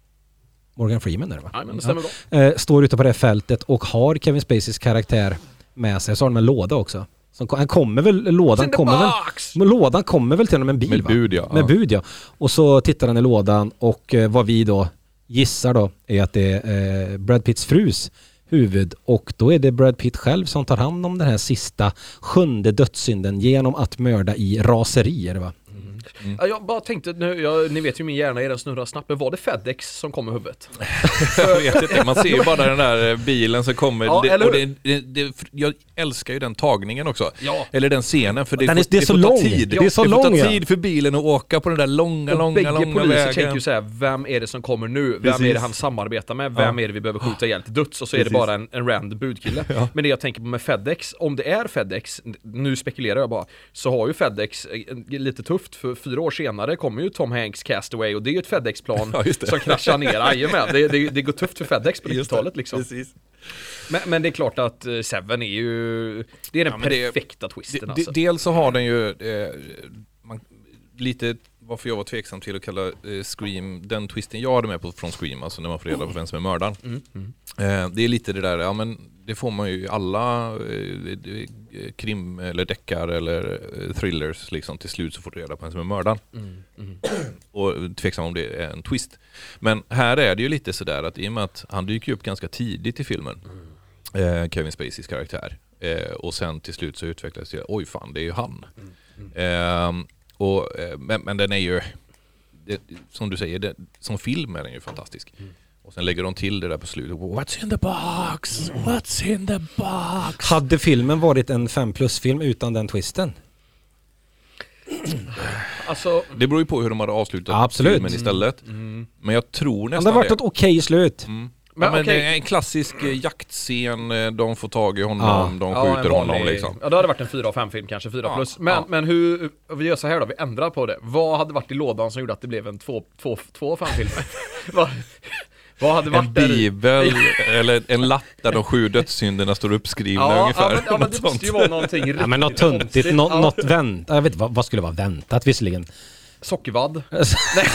Morgan Freeman är det va? Ja, men det stämmer ja. eh, står ute på det här fältet och har Kevin Spaceys karaktär med sig. Så har de en låda också. Så han kommer väl, lådan kommer väl, lådan kommer väl till honom med en bil med bud, ja. Med bud ja. Och så tittar han i lådan och eh, vad vi då gissar då är att det är eh, Brad Pitts frus huvud och då är det Brad Pitt själv som tar hand om den här sista sjunde dödssynden genom att mörda i raserier va? Mm. Jag bara tänkte, nu, jag, ni vet ju min hjärna är den snurrar snabbt, men var det FedEx som kom i huvudet? Jag vet inte, man ser ju bara den där bilen som kommer. Ja, det, och det, det, det, jag älskar ju den tagningen också. Ja. Eller den scenen, för det, den är, det, det är så lång. Tid. Det är så det lång. får ta tid för bilen att åka på den där långa, och långa, långa poliser vägen. tänker ju såhär, vem är det som kommer nu? Vem Precis. är det han samarbetar med? Vem ja. är det vi behöver skjuta ihjäl till döds? Och så Precis. är det bara en, en random budkille. Ja. Men det jag tänker på med FedEx, om det är FedEx, nu spekulerar jag bara, så har ju FedEx lite tufft, för fyra år senare kommer ju Tom Hanks Castaway och det är ju ett FedEx-plan ja, som kraschar ner. Jajamän, det, det, det går tufft för FedEx på nittiotalet liksom. Men, men det är klart att uh, Seven är ju, det är den ja, perfekta det, twisten det, alltså. Dels så har den ju eh, man, lite varför jag var tveksam till att kalla eh, Scream, den twisten jag hade med på från Scream, alltså när man får reda på vem som är mördaren. Mm, mm. Eh, det är lite det där, ja men det får man ju i alla eh, krim eller deckar eller eh, thrillers liksom, till slut så får du reda på vem som är mördaren. Mm, mm. Och tveksam om det är en twist. Men här är det ju lite sådär att i och med att han dyker upp ganska tidigt i filmen, mm. eh, Kevin Spaceys karaktär, eh, och sen till slut så utvecklas det, oj fan, det är ju han. Mm, mm. Eh, Och, men, men den är ju det, som du säger det, som film är den ju fantastisk. Mm. Och sen lägger de till det där på slutet. What's in the box? What's in the box? Hade filmen varit en fem plus-film utan den twisten? Alltså, det beror ju på hur de hade avslutat Absolut. filmen istället. Mm. Mm. Men jag tror nästan det har varit ett okej slut. Mm. Men, ja, men okej. det är en klassisk eh, jaktscen, eh, de får tag i honom, Ja. de Ja, skjuter en honom vanlig- liksom. Ja, det hade varit en fyra av fem film, kanske fyra Ja, plus. Men, ja. men hur, vi gör så här då, vi ändrar på det. Vad hade varit i lådan som gjorde att det blev en två, två, två av fem film? vad, vad hade varit En där i? bibel eller en lapp där de sju dödssynderna står uppskrivna Ja, ungefär. ja, men, ja, men Något det sånt. måste ju vara någonting riktigt Ja, men något töntigt, konstigt. nå- Ja. något vänt. Jag vet inte, vad, vad skulle vara väntat visserligen. Sockervadd. nej, nej,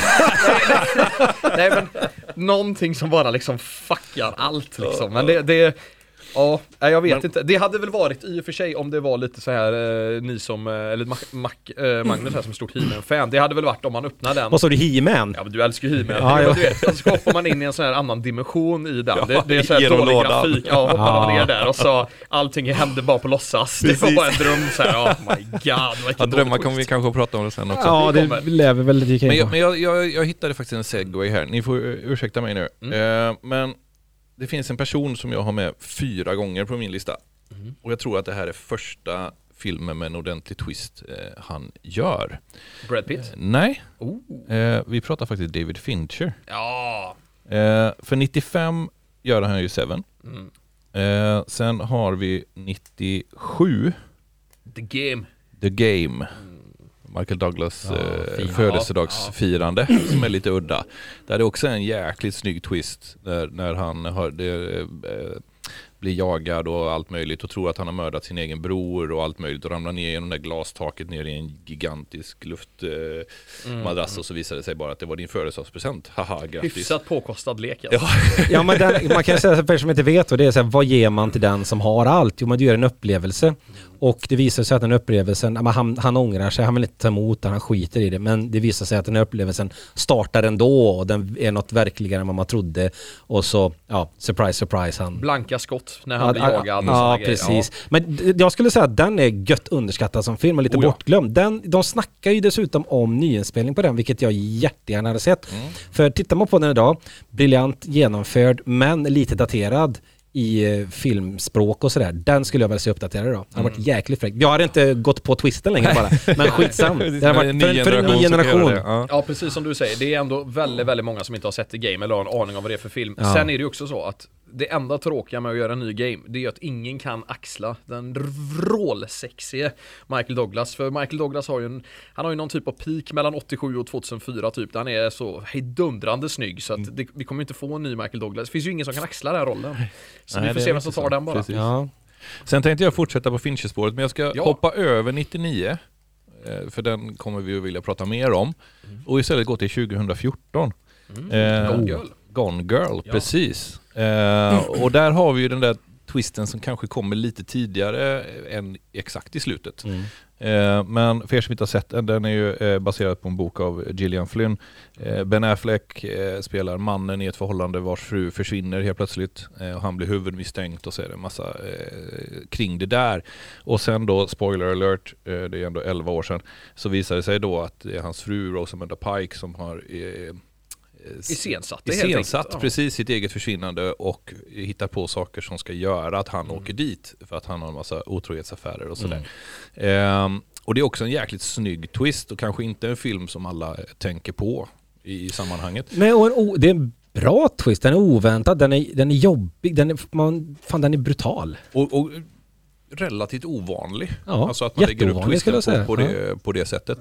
nej, nej, men någonting som bara liksom fuckar allt liksom. Men det, det ja, nej, jag vet Men- inte. Det hade väl varit i och för sig om det var lite så här eh, ni som, eh, eller Mac, Mac, eh, Magnus här som är stort He-Man-fan. Det hade väl varit om man öppnar den. Vad sa du, He-Man? Ja, men du älskar ju He-Man. Ja, Ja, ja. du vet, och så hoppar man in i en sån här annan dimension i den. Ja, det, det är så här genom dålig lådan. grafik. Ja, hoppar Ja. de ner där och så allting händer bara på låtsas. Det var Precis. bara en dröm så här. Oh my god. Ja, drömmar kommer vi kanske att prata om det sen också. Ja, det det kommer. lever väl lite Men, kring jag, på. men jag, jag, jag hittade faktiskt en segway här. Ni får uh, ursäkta mig nu. Mm. Eh, men det finns en person som jag har med fyra gånger på min lista. Mm. Och jag tror att det här är första filmen med en ordentlig twist eh, han gör. Brad Pitt. Eh, nej, Oh. eh, vi pratar faktiskt David Fincher. Ja. Eh, för nittiofem gör han ju Seven. Mm. Eh, sen har vi nittiosju The Game. The Game. Michael Douglas Ja, eh, fint. födelsedagsfirande som är lite udda. Där det också är en jäkligt snygg twist när, när han har, det, eh, blir jagad och allt möjligt och tror att han har mördat sin egen bror och allt möjligt och ramlar ner genom det där glastaket ner i en gigantisk luftmadrass eh, Mm. madrass och så visade det sig bara att det var din födelsedagspresent. Haha, grattis. Hyfsat påkostad lek alltså. Ja. Ja, men den, man kan säga för er som inte vet vad det är, så här, vad ger man till den som har allt? Jo, man gör en upplevelse. Och det visar sig att den upplevelsen, ja, men han, han ångrar sig, han vill inte ta emot den, han skiter i det. Men det visar sig att den här upplevelsen startar ändå och den är något verkligare än vad man trodde. Och så, ja, surprise, surprise, han... Blanka skott när han Ja, blir ja, jagad och ja, såna grejer. precis. Men d- jag skulle säga att den är gött underskattad som film och lite Oh ja. bortglömd. Den, de snackar ju dessutom om nyinspelning på den, vilket jag jättegärna hade sett. Mm. För tittar man på den idag, briljant genomförd, men lite daterad i eh, filmspråk och sådär. Den skulle jag väl se uppdaterad idag. Det hade Mm. varit jäkligt fräckt. Jag hade inte gått på twisten längre bara, men skitsam. Det hade varit för, för en ny så generation. gör det. Ja. Ja, precis som du säger. Det är ändå väldigt, väldigt många som inte har sett The Game eller har en aning om vad det är för film. Ja. Sen är det ju också så att det enda tråkiga med att göra en ny game, det är att ingen kan axla den vrålsexige Michael Douglas. För Michael Douglas har ju en, han har ju någon typ av peak mellan åttiosju och tvåtusenfyra typ. Där han är så hejdundrande snygg så att det, vi kommer inte få en ny Michael Douglas. Det finns ju ingen som kan axla den här rollen. Så Nej, vi får det se är vem som riktigt tar sant. den bara. Precis. Ja. Sen tänkte jag fortsätta på Fincher-spåret, men jag ska Ja. hoppa över nittionio. eh, För den kommer vi att vilja prata mer om. Och istället gå till tjugohundrafjorton. Mm. Eh, Gone Girl. Gone Girl, Ja. precis. Eh, och där har vi ju den där twisten som kanske kommer lite tidigare än exakt i slutet. Mm. Eh, men för er som inte har sett den, den är ju eh, baserad på en bok av Gillian Flynn. Eh, Ben Affleck eh, spelar mannen i ett förhållande vars fru försvinner helt plötsligt. Eh, och han blir huvudmisstänkt och så är det en massa eh, kring det där. Och sen då, spoiler alert, eh, det är ändå elva år sedan, så visar det sig då att det är hans fru Rosamunda Pike som har eh, Iscensatt det helt iscensatt enkelt. Ja. precis sitt eget försvinnande och hittar på saker som ska göra att han Mm. åker dit för att han har en massa otrohetsaffärer och sådär. Mm. Ehm, och det är också en jäkligt snygg twist och kanske inte en film som alla tänker på i, i sammanhanget. Nej, och en o- det är en bra twist, den är oväntad, den är, den är jobbig, den är, man, fan, den är brutal. Och, och relativt ovanlig. Ja, Alltså att man lägger upp jätteovanlig skulle twisten jag på, säga. på, det, på det sättet.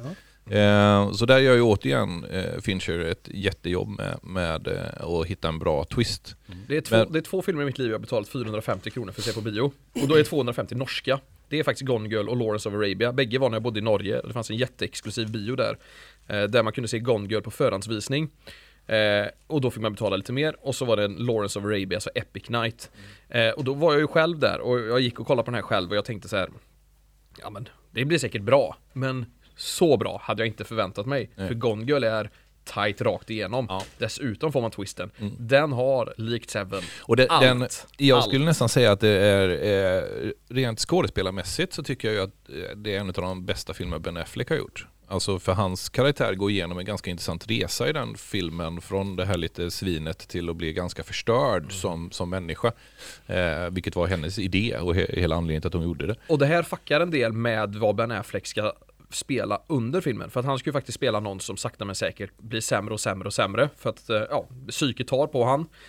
Eh, så där gör ju återigen eh, Fincher ett jättejobb med, med eh, att hitta en bra twist. Det är, två, Men- det är två filmer i mitt liv jag har betalat fyrahundrafemtio kronor för att se på bio. Och då är tvåhundrafemtio norska. Det är faktiskt Gone Girl och Lawrence of Arabia. Bägge var när jag bodde i Norge. Det fanns en jätteexklusiv bio där. Eh, där man kunde se Gone Girl på förhandsvisning. Eh, och då fick man betala lite mer. Och så var det en Lawrence of Arabia, alltså Epic Night. Eh, och då var jag ju själv där. Och jag gick och kollade på den här själv. Och jag tänkte så här: ja men det blir säkert bra. Men så bra hade jag inte förväntat mig. Nej. För Gone Girl är tight rakt igenom. Ja. Dessutom får man twisten. Mm. Den har, likt Seven, Och det, allt. den, jag Allt. skulle nästan säga att det är eh, rent skådespelarmässigt så tycker jag ju att eh, det är en av de bästa filmer Ben Affleck har gjort. Alltså för hans karaktär går igenom en ganska intressant resa i den filmen från det här lite svinet till att bli ganska förstörd Mm. som, som människa. Eh, vilket var hennes idé och he, hela anledningen till att hon gjorde det. Och det här fuckar en del med vad Ben Affleck ska spela under filmen. För att han ska ju faktiskt spela någon som sakta men säkert blir sämre och sämre och sämre. För att, eh, ja, psyket tar på han.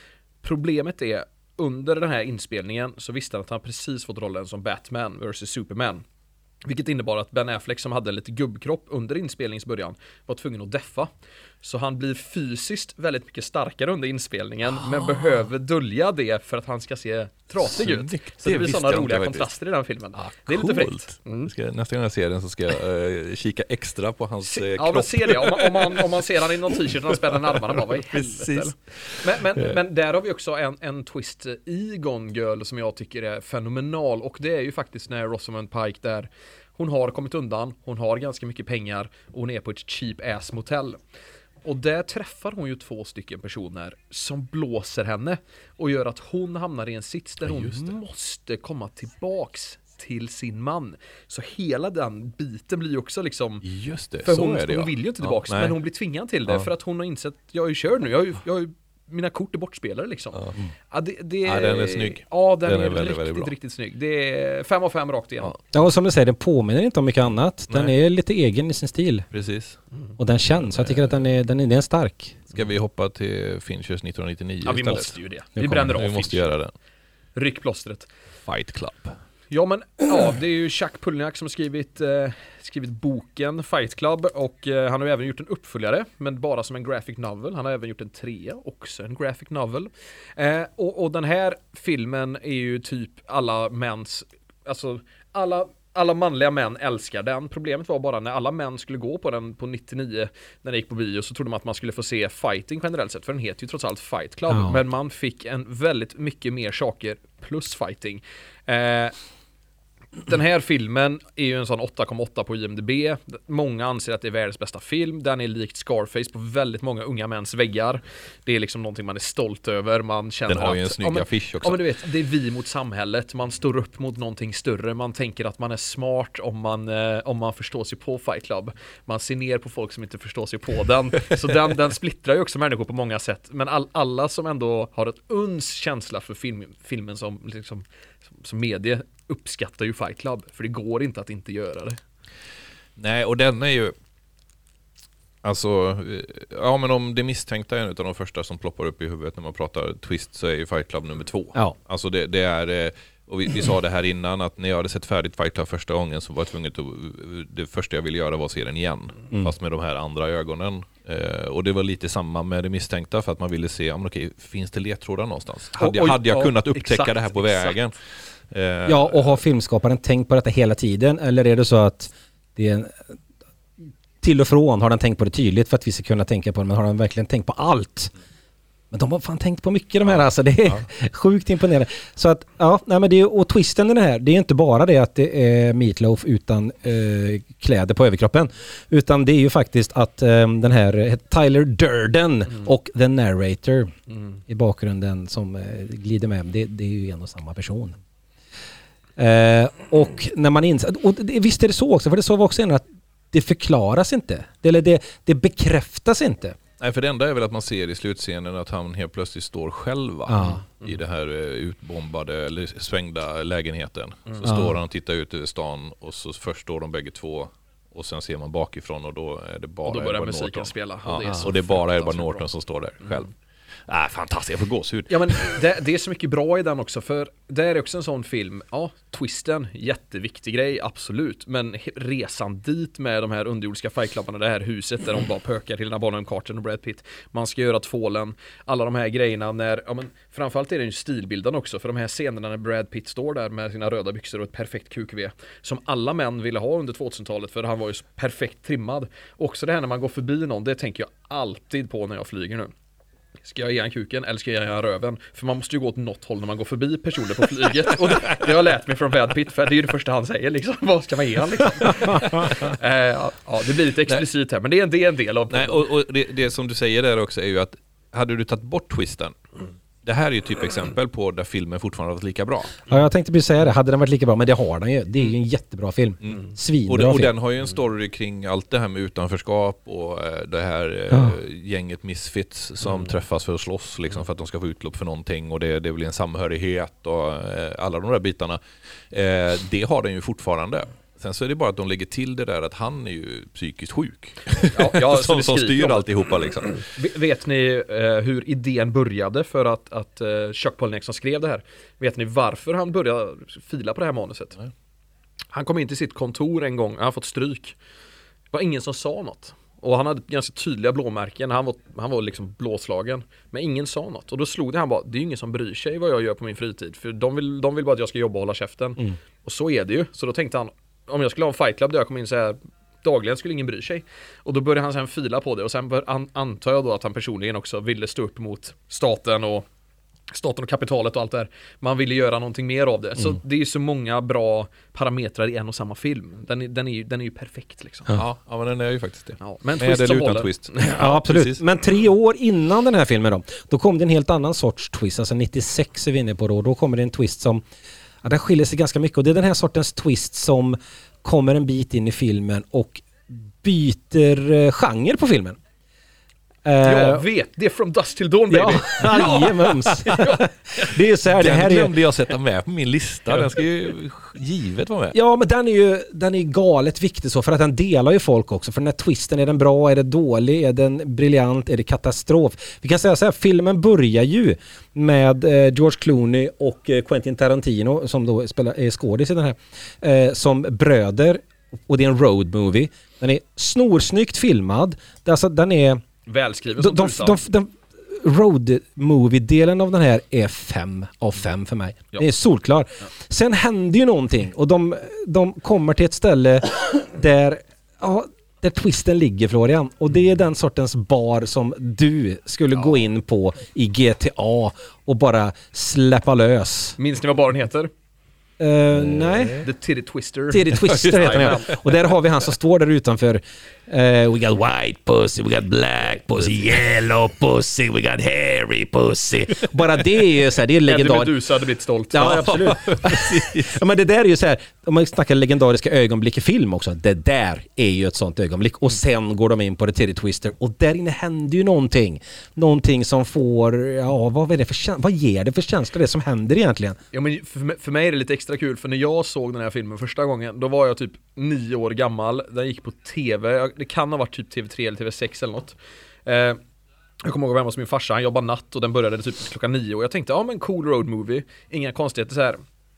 Problemet är, under den här inspelningen så visste han att han precis fått rollen som Batman versus Superman. Vilket innebar att Ben Affleck, som hade lite gubbkropp under inspelningsbörjan, var tvungen att deffa. Så han blir fysiskt väldigt mycket starkare under inspelningen, ah. men behöver dölja det för att han ska se trasig ut. Så det, det blir sådana roliga kontraster i den filmen. Ah, det är lite fräckt. Mm. Ska, nästa gång jag ser den så ska jag uh, kika extra på hans uh, kropp. Ja, men se det. Om man, om man, om man ser han i någon t-shirt och han spänner armarna, bara, vad i helvete. Men, men, yeah. men där har vi också en, en twist i Gone Girl som jag tycker är fenomenal. Och det är ju faktiskt när Rosamund Pike där, hon har kommit undan, hon har ganska mycket pengar och hon är på ett cheap ass motell. Och där träffar hon ju två stycken personer som blåser henne och gör att hon hamnar i en sits där hon måste komma tillbaks till sin man. Så hela den biten blir ju också liksom... Just det, för så hon, är det, hon ja. vill ju inte tillbaks, ja, men hon blir tvingad till det, ja. För att hon har insett, jag är ju körd nu, jag har ju, jag har ju mina kort är bortspelare liksom. Ja. Ja, det, det, ja, den är snygg. Ja, den, den är, är väldigt, riktigt, väldigt bra. riktigt snygg. Det är fem av fem rakt igenom. Ja, och som du säger, den påminner inte om mycket annat. Den Nej. är lite egen i sin stil. Precis. Mm. Och den känns, så jag tycker att den är, den är, den är stark. Ska vi hoppa till Finchers nittonhundranittionio Ja, vi istället? måste ju det. Vi bränner av Vi måste göra den. Ryck plåstret. Fight Club. Ja, men ja, det är ju Chuck Palahniuk som har skrivit, eh, skrivit boken Fight Club, och eh, han har även gjort en uppföljare, men bara som en graphic novel. Han har även gjort en trea, också en graphic novel. Eh, och, och den här filmen är ju typ alla mäns, alltså alla alla manliga män älskar den. Problemet var bara när alla män skulle gå på den på nittionio, när det gick på bio, så trodde man att man skulle få se fighting generellt sett, för den heter ju trots allt Fight Club, ja. Men man fick en väldigt mycket mer saker plus fighting. Eh, Den här filmen är ju en sån åtta komma åtta på I M D B. Många anser att det är världens bästa film. Den är likt Scarface på väldigt många unga mäns väggar. Det är liksom någonting man är stolt över. Man känner Den har att, ju en snygg ja, men, affisch också. Ja, men du vet, det är vi mot samhället. Man står upp mot någonting större. Man tänker att man är smart om man, eh, om man förstår sig på Fight Club. Man ser ner på folk som inte förstår sig på den. Så den, den splittrar ju också människor på många sätt. Men all, alla som ändå har ett uns känsla för film, filmen som, liksom, som, som medie uppskattar ju Fight Club, för det går inte att inte göra det. Nej, och den är ju alltså, ja, men om det misstänkta är en av de första som ploppar upp i huvudet när man pratar twist, så är ju Fight Club nummer två. Ja. Alltså det, det är, och vi, vi sa det här innan, att när jag hade sett färdigt Fight Club första gången så var jag tvungen att, det första jag ville göra var att se den igen, mm. fast med de här andra ögonen. Eh, och det var lite samma med det misstänkta, för att man ville se, ja, men okej, finns det ledtrådar någonstans? Hade jag, hade jag kunnat upptäcka exakt, det här på exakt. vägen? Ja, och har filmskaparen tänkt på detta hela tiden? Eller är det så att det är en, till och från har den tänkt på det tydligt för att vi ska kunna tänka på det, men har den verkligen tänkt på allt? Men de har fan tänkt på mycket, de här, ja. Alltså det är ja. sjukt imponerande. Så att, ja, nej, men det är, och twisten i det här, det är inte bara det att det är Meatloaf utan eh, kläder på överkroppen, utan det är ju faktiskt att eh, den här Tyler Durden mm. och the narrator mm. i bakgrunden som eh, glider med, det, det är ju en och samma person. Eh, och när man inser, och det, visst är det så också, för det sa vi också innan, att det förklaras inte, det, eller det, det bekräftas inte. Nej, för det enda är väl att man ser i slutscenen att han helt plötsligt står själv ah. i det här utbombade eller svängda lägenheten. Mm. Så ah. står han och tittar ut över stan, och så först står de bägge två, och sen ser man bakifrån, och då är det bara och då börjar Edward musiken Norton. spela. Ja. Och det är, och det är bara Edward Norton bra. Som står där själv. Mm. Ah, fantastiskt, jag får gåshud. Ja, men det, det är så mycket bra i den också, för det är också en sån film, ja, twisten, jätteviktig grej, absolut, men resan dit med de här underjordiska färgklapparna, det här huset där de bara pökar till den här Bonham Carter och Brad Pitt, man ska göra tvålen, alla de här grejerna när, ja, men framförallt är det ju stilbilden också, för de här scenerna när Brad Pitt står där med sina röda byxor och ett perfekt Q Q V som alla män ville ha under tvåtusentalet, för han var ju perfekt trimmad. Också det här när man går förbi någon, det tänker jag alltid på när jag flyger nu. Ska jag ge han kuken eller ska jag ge han röven? För man måste ju gå åt något håll när man går förbi personer på flyget. Och det, det har jag lärt mig från Brad Pitt, för det är ju det första han säger liksom. Vad ska man ge han liksom? eh, ja, det blir lite explicit här, men det är en, det är en del av det. Nej, och, och det, det som du säger där också är ju att hade du tagit bort twisten, mm. det här är ju typ exempel på där filmen fortfarande varit lika bra. Ja, jag tänkte precis säga det. Hade den varit lika bra, men det har den ju. Det är ju en jättebra film. Mm. Svinbra och, den, och film. den har ju en story kring allt det här med utanförskap och äh, det här äh, ja. gänget misfits som mm. träffas för att slåss liksom, för att de ska få utlopp för någonting, och det, det blir en samhörighet och äh, alla de där bitarna. Äh, det har den ju fortfarande. Sen så är det bara att de lägger till det där att han är ju psykiskt sjuk. Ja, ja, som som styr alltihopa liksom. Vet ni eh, hur idén började för att, att eh, Chuck Palahniuk som skrev det här? Vet ni varför han började fila på det här manuset? Nej. Han kom in till sitt kontor en gång, han har fått stryk. Det var ingen som sa något. Och han hade ganska tydliga blåmärken. Han var, han var liksom blåslagen. Men ingen sa något. Och då slog det han bara, det är ju ingen som bryr sig vad jag gör på min fritid. För de vill, de vill bara att jag ska jobba och hålla käften. Mm. Och så är det ju. Så då tänkte han, om jag skulle ha en fight club där jag kom in så här dagligen skulle ingen bry sig. Och då började han sen fila på det. Och sen bör, an, antar jag då att han personligen också ville stå upp mot staten och staten och kapitalet och allt det här. Man ville göra någonting mer av det. Mm. Så det är ju så många bra parametrar i en och samma film. Den är, den är, ju, den är ju perfekt liksom. Ja, ja men den är ju faktiskt det. Ja, men twist eller utan twist. Ja, absolut. Precis. Men tre år innan den här filmen då, då kom det en helt annan sorts twist. Alltså nittiosex är vi inne på då. Då kommer det en twist som, ja, den skiljer sig ganska mycket. Och det är den här sortens twist som kommer en bit in i filmen och byter genre på filmen. Jag vet, det är From Dusk Till Dawn, baby. Ja, jajamens. Det är så här, det här den glömde är... jag sätta med på min lista. Den ska ju givet vara med. Ja, men den är ju den är galet viktig så, för att den delar ju folk också. För den här twisten, är den bra, är det dålig, är den briljant, är det katastrof? Vi kan säga så här, filmen börjar ju med eh, George Clooney och eh, Quentin Tarantino, som då spelar, är skådis i den här, eh, som bröder. Och det är en road movie. Den är snorsnyggt filmad. Alltså, den är välskriven som de, de, de, de road movie-delen av den här är fem av fem för mig. Ja. Det är solklar. Ja. Sen händer ju någonting och de, de kommer till ett ställe där, ja, där twisten ligger, Florian. Och det är den sortens bar som du skulle ja. gå in på i G T A och bara släppa lös. Minns ni vad baren heter? Uh, nej. The Titty Twister. Titty Twister heter den, ja. Och där har vi han som står där utanför. Uh, we got white pussy, we got black pussy, yellow pussy, we got hairy pussy. Bara det är ju så här, det är legendariskt. Eddie Meduza hade blivit stolt. Ja, absolut. Ja, men det där är ju så här, om man snackar legendariska ögonblick i film också, det där är ju ett sånt ögonblick. Och sen går de in på The Titty Twister och där inne händer ju någonting. Någonting som får, ja, vad är det för känsla, vad ger det för känsla det som händer egentligen? Ja, men för mig, för mig är det lite extra kul, för när jag såg den här filmen första gången, då var jag typ nio år gammal. Den gick på tv. Det kan ha varit typ T V tre eller T V sex eller något. Eh, jag kommer ihåg att jag var hos min farsa. Han jobbade natt och den började typ klockan nio. Och jag tänkte, ja men cool road movie. Inga konstigheter så här.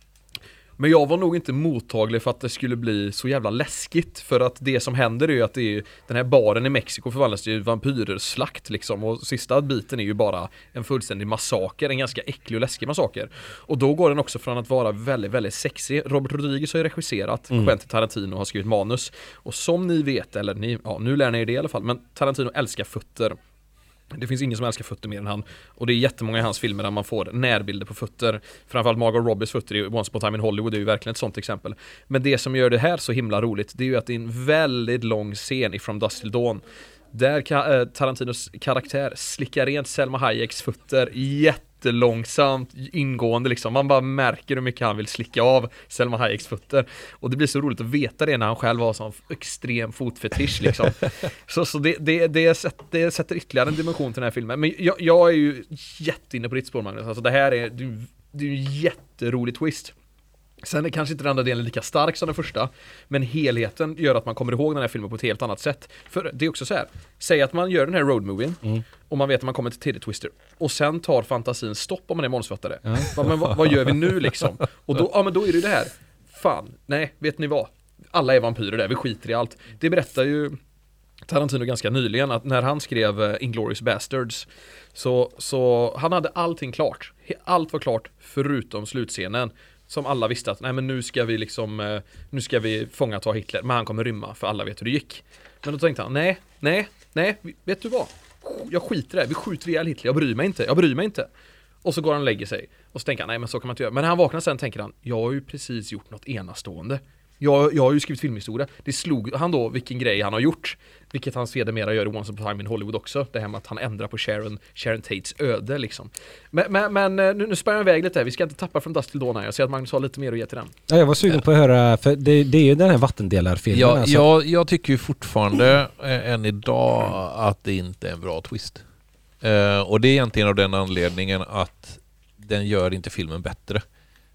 Men jag var nog inte mottaglig för att det skulle bli så jävla läskigt. För att det som händer är ju att det är, den här baren i Mexiko förvandlas till vampyrslakt liksom. Och sista biten är ju bara en fullständig massaker. En ganska äcklig och läskig massaker. Och då går den också från att vara väldigt, väldigt sexig. Robert Rodriguez har ju regisserat. Mm. Quentin Tarantino har skrivit manus. Och som ni vet, eller ni, ja, nu lär ni er det i alla fall. Men Tarantino älskar fötter. Det finns ingen som älskar fötter mer än han. Och det är jättemånga i hans filmer där man får närbilder på fötter. Framförallt Margot Robbies fötter i Once Upon a Time in Hollywood är ju verkligen ett sånt exempel. Men det som gör det här så himla roligt, det är ju att det är en väldigt lång scen i From Dusk Till Dawn. Där ka- äh, Tarantinos karaktär slickar rent Selma Hayeks fötter jättelångsamt, ingående liksom. Man bara märker hur mycket han vill slicka av Selma Hayeks fötter. Och det blir så roligt att veta det när han själv har sån extrem fotfetisch liksom. så så det, det, det, sätter, det sätter ytterligare en dimension till den här filmen. Men jag, jag är ju jätteinne på ditt spår, Magnus. Alltså det här är, det, det är en jätterolig twist. Sen är kanske inte den andra delen lika stark som den första, men helheten gör att man kommer ihåg den här filmen på ett helt annat sätt. För det är också så här, säg att man gör den här roadmovien mm. och man vet att man kommer till Titty Twister och sen tar fantasin stopp om man är manusförfattare. Mm. Men vad, vad gör vi nu liksom? Och då, ja, men då är det ju det här. Fan, nej, vet ni vad? Alla är vampyrer där, vi skiter i allt. Det berättar ju Tarantino ganska nyligen att när han skrev uh, Inglourious Bastards så, så han hade allting klart. Allt var klart förutom slutscenen. Som alla visste att nej, men nu ska vi liksom nu ska vi fånga ta Hitler, men han kommer rymma för alla vet hur det gick. Men då tänkte han, nej, nej, nej, vet du vad? Jag skiter i det, vi skjuter ihjäl Hitler, jag bryr mig inte, jag bryr mig inte. Och så går han och lägger sig och så tänker han, nej men så kan man inte göra. Men när han vaknar sen tänker han, jag har ju precis gjort något enastående. Jag, jag har ju skrivit filmhistoria. Det slog han då vilken grej han har gjort. Vilket han sedermera gör i Once Upon a Time in Hollywood också. Det här med att han ändrar på Sharon, Sharon Tates öde liksom. Men, men, men nu, nu spär jag iväg lite här. Vi ska inte tappa från Dusk Till Dawn här. Jag ser att Magnus har lite mer att ge till den. Ja, jag var sugen på att höra, för det, det är ju den här vattendelarfilmen. Ja, alltså. jag, jag tycker ju fortfarande äh, än idag att det inte är en bra twist. Uh, och det är egentligen av den anledningen att den gör inte filmen bättre.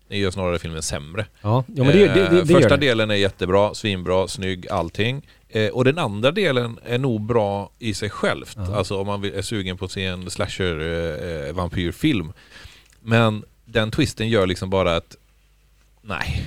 Den gör snarare filmen sämre. Ja, ja men det, det, det, det Första gör det. delen är jättebra, svinbra, snygg, allting. Eh, och den andra delen är nog bra i sig självt. Ja. Alltså om man är sugen på att se en slasher eh, vampyrfilm. Men den twisten gör liksom bara att nej.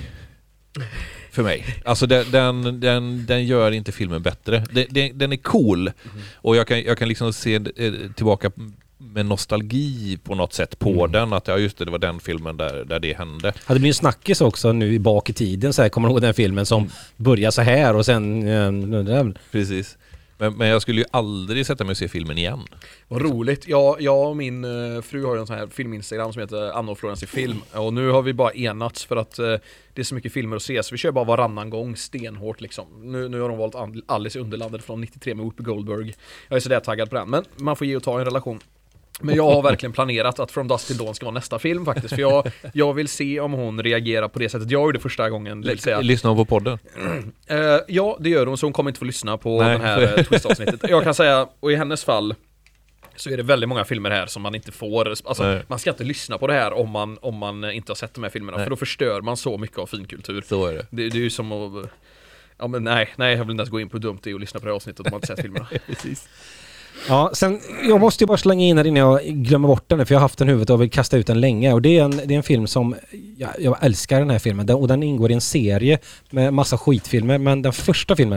För mig. Alltså den, den, den, den gör inte filmen bättre. Den, den, den är cool. Mm. Och jag kan, jag kan liksom se eh, tillbaka med nostalgi på något sätt på mm. den. Att ja, just det, det var den filmen där, där det hände. Hade det blivit en snackis också nu bak i tiden. Så här, kommer du ihåg den filmen som mm. börjar så här och sen... Äh, Precis. Men, men jag skulle ju aldrig sätta mig och se filmen igen. Vad roligt. Jag, jag och min uh, fru har ju en sån här filminstagram som heter Anna och Florens i film. Och nu har vi bara enats för att uh, det är så mycket filmer att se. Så vi kör bara varannan gång stenhårt liksom. Nu, nu har de valt Alice i Underlandet från nittiotre med Whoopi Goldberg. Jag är så där taggad på den. Men man får ge och ta en relation. Men jag har verkligen planerat att From Dusk Till Dawn ska vara nästa film faktiskt. För jag, jag vill se om hon reagerar på det sättet jag gjorde första gången. L- lyssnar hon på podden? uh, ja, det gör hon. Så hon kommer inte få lyssna på Nej. den här uh, twist-avsnittet. Jag kan säga, och i hennes fall så är det väldigt många filmer här som man inte får. Alltså, Nej. man ska inte lyssna på det här om man, om man inte har sett de här filmerna. Nej. För då förstör man så mycket av finkultur. Så är det. Det, det är ju som att... Ja, men nej, nej, jag vill inte ens gå in på hur dumt det är att lyssna på det här avsnittet om man inte sett filmerna. Precis. Ja, sen, jag måste ju bara slänga in här innan jag glömmer bort den, för jag har haft den i huvudet och vill kasta ut den länge. Och det är en, det är en film som, jag, jag älskar den här filmen. Den, och den ingår i en serie med massa skitfilmer. Men den första filmen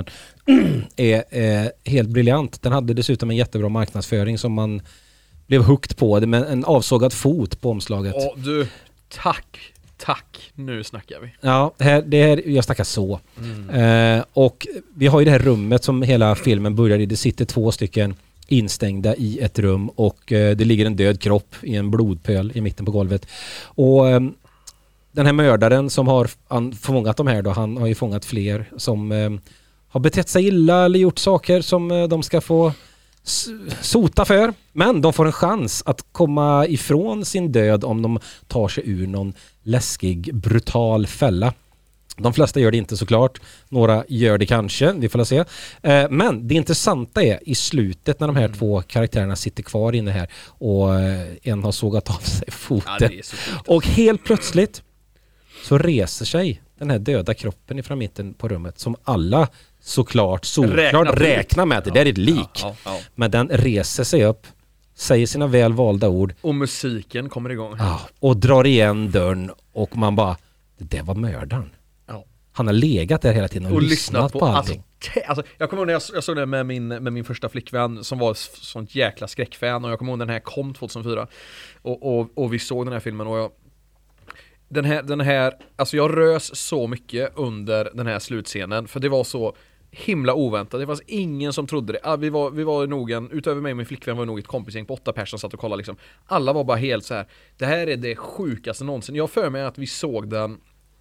är eh, helt briljant. Den hade dessutom en jättebra marknadsföring som man blev hooked på. Med en avsågad fot på omslaget. Ja, du, tack. Tack, nu snackar vi. Ja, här, det här, jag snackar så. Mm. Eh, och vi har ju det här rummet som hela filmen börjar i. Det sitter två stycken instängda i ett rum och eh, det ligger en död kropp i en blodpöl i mitten på golvet. Och eh, den här mördaren som har han, fångat de här då, han har ju fångat fler som eh, har betett sig illa eller gjort saker som eh, de ska få s- sota för. Men de får en chans att komma ifrån sin död om de tar sig ur någon läskig, brutal fälla. De flesta gör det inte såklart. Några gör det kanske, vi får se. Eh, men det intressanta är i slutet när de här mm. två karaktärerna sitter kvar inne här och eh, en har sågat av sig foten. Ja, och helt plötsligt så reser sig den här döda kroppen ifrån mitten på rummet som alla såklart såklart räknar med att det där är ett lik. Ja, ja, ja. Men den reser sig upp, säger sina väl valda ord. Och musiken kommer igång. Ja, och drar igen dörren och man bara, det där var mördaren. Han har legat där hela tiden och, och lyssnat, lyssnat på, på allting. Alltså, alltså, jag kommer ihåg när jag, jag såg det med min, med min första flickvän som var sånt jäkla skräckfan. Och jag kommer ihåg när den här kom tjugohundrafyra. Och, och, och vi såg den här filmen och jag... Den här, den här... Alltså jag rös så mycket under den här slutscenen. För det var så himla oväntat. Det fanns ingen som trodde det. Ah, vi, var, vi var nog en... Utöver mig och min flickvän var nog ett kompisgäng på åtta personer som satt och kollade liksom. Alla var bara helt så här. Det här är det sjukaste någonsin. Jag för mig att vi såg den...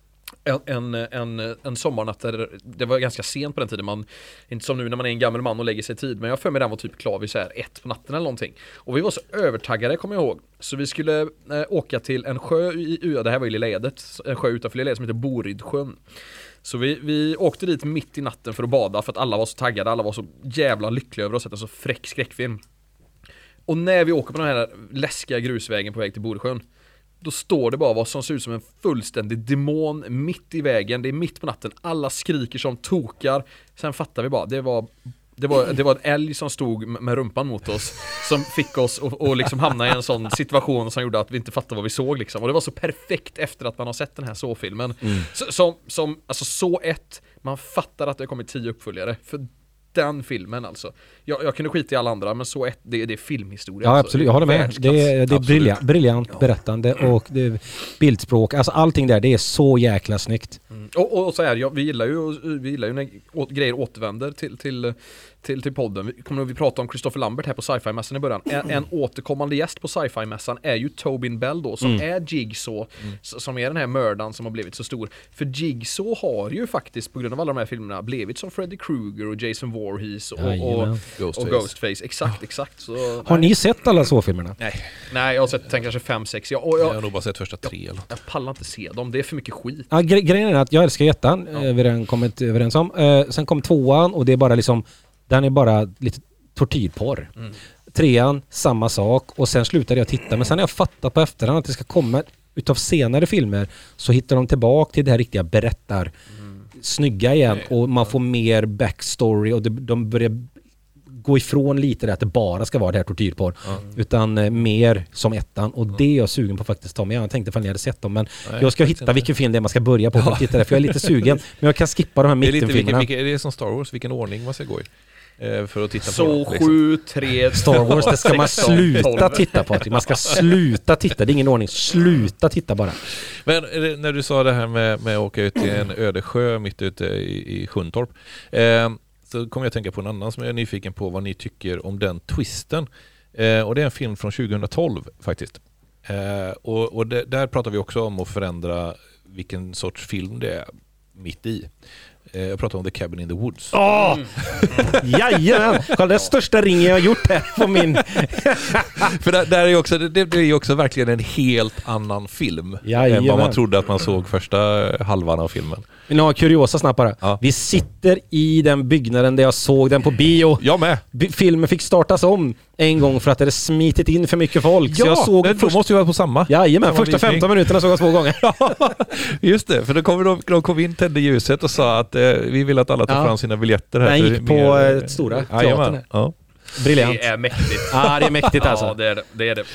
En, en, en, en sommarnatt där det var ganska sent på den tiden, man, inte som nu när man är en gammal man och lägger sig i tid, men jag för mig den var typ klar vid så här ett på natten eller någonting. Och vi var så övertaggade, kommer jag ihåg. Så vi skulle eh, åka till en sjö i Ua, det här var i Lilla Edet, en sjö utanför Lilla Edet som heter Borydsjön. Så vi, vi åkte dit mitt i natten för att bada för att alla var så taggade, alla var så jävla lyckliga över att sätta så fräck skräckfilm. Och när vi åker på den här läskiga grusvägen på väg till Borydsjön, då står det bara vad som ser ut som en fullständig demon mitt i vägen. Det är mitt på natten. Alla skriker som tokar. Sen fattar vi bara, det var, det var, det var en älg som stod med rumpan mot oss. Som fick oss att och liksom hamna i en sån situation som gjorde att vi inte fattade vad vi såg. Liksom. Och det var så perfekt efter att man har sett den här så-filmen. Mm. Så, som, som, alltså så ett, man fattar att det har kommit tio uppföljare. För den filmen alltså. Jag, jag kunde skita i alla andra, men så ett, det, det är filmhistoria. Ja, alltså. absolut. Jag håller med. Det är, det är briljant, briljant ja. berättande och det är bildspråk. Alltså allting där, det är så jäkla snyggt. Mm. Och, och så här, ja, vi gillar ju vi gillar ju när å, grejer återvänder till, till, till, till podden. Vi kommer vi prata om Christopher Lambert här på Sci-Fi-mässan i början. En, en återkommande gäst på Sci-Fi-mässan är ju Tobin Bell då, som mm. är Jigsaw, mm. som är den här mördaren som har blivit så stor. För Jigsaw har ju faktiskt på grund av alla de här filmerna blivit som Freddy Krueger och Jason Voorhees och, och, och, Ghostface. och Ghostface. Exakt, exakt. Så, har ni sett alla så filmerna? Nej. Nej, jag har sett tänk, kanske fem, sex. Jag, och jag, jag har nog bara sett första tre. Jag, jag pallar inte se dem, det är för mycket skit. Ja, gre- grejen är att jag älskar ettan, ja. vi har redan kommit överens om. Eh, sen kom tvåan och det är bara liksom, den är bara lite tortyrporr. Mm. Trean, samma sak. Och sen slutade jag titta. Men sen har jag fattat på efterhand att det ska komma utav senare filmer så hittar de tillbaka till det här riktiga berättar mm. snygga igen och man får mer backstory och det, de börjar gå ifrån lite det att det bara ska vara det här tortyrporr mm. utan eh, mer som ettan och mm. det är jag sugen på faktiskt ta med. Jag tänkte fan jag hade sett dem men Nej, jag ska hitta inte. vilken film det är man ska börja på för att titta där, för jag är lite sugen men jag kan skippa de här mittenfilmerna. Är det som Star Wars, vilken ordning man ska gå i? För att titta så på sju, tre, Star Wars, det ska man sluta titta på. Man ska sluta titta, det är ingen ordning. Sluta titta bara. Men när du sa det här med, med att åka ut i en öde sjö mitt ute i, i Sjuntorp eh, så kommer jag att tänka på en annan som jag är nyfiken på vad ni tycker om den twisten. Eh, och det är en film från tjugohundratolv faktiskt. Eh, och och det, där pratar vi också om att förändra vilken sorts film det är mitt i. Jag pratar om The Cabin in the Woods. Åh! Mm. Jajamän! Kolla, den största ringen jag har gjort här på min... För där, där är ju också, det, det är ju också verkligen en helt annan film Jajamän. än vad man trodde att man såg första halvan av filmen. Vi har kuriosa snabbt bara. Ja. Vi sitter i den byggnaden där jag såg den på bio. Jag med. Filmen fick startas om en gång för att det hade smitit in för mycket folk. Ja, så jag såg men då måste ju vara på samma. Jajamän, första femton minuterna såg jag två gånger. Just det, för då kom de, de kom in, tände ljuset och sa att eh, vi vill att alla tar ja. fram sina biljetter här. Den gick på mer, eh, stora teatern. Ja. Briljant. Det är mäktigt. Ja, det är mäktigt alltså. Ja, det är det. det, är det.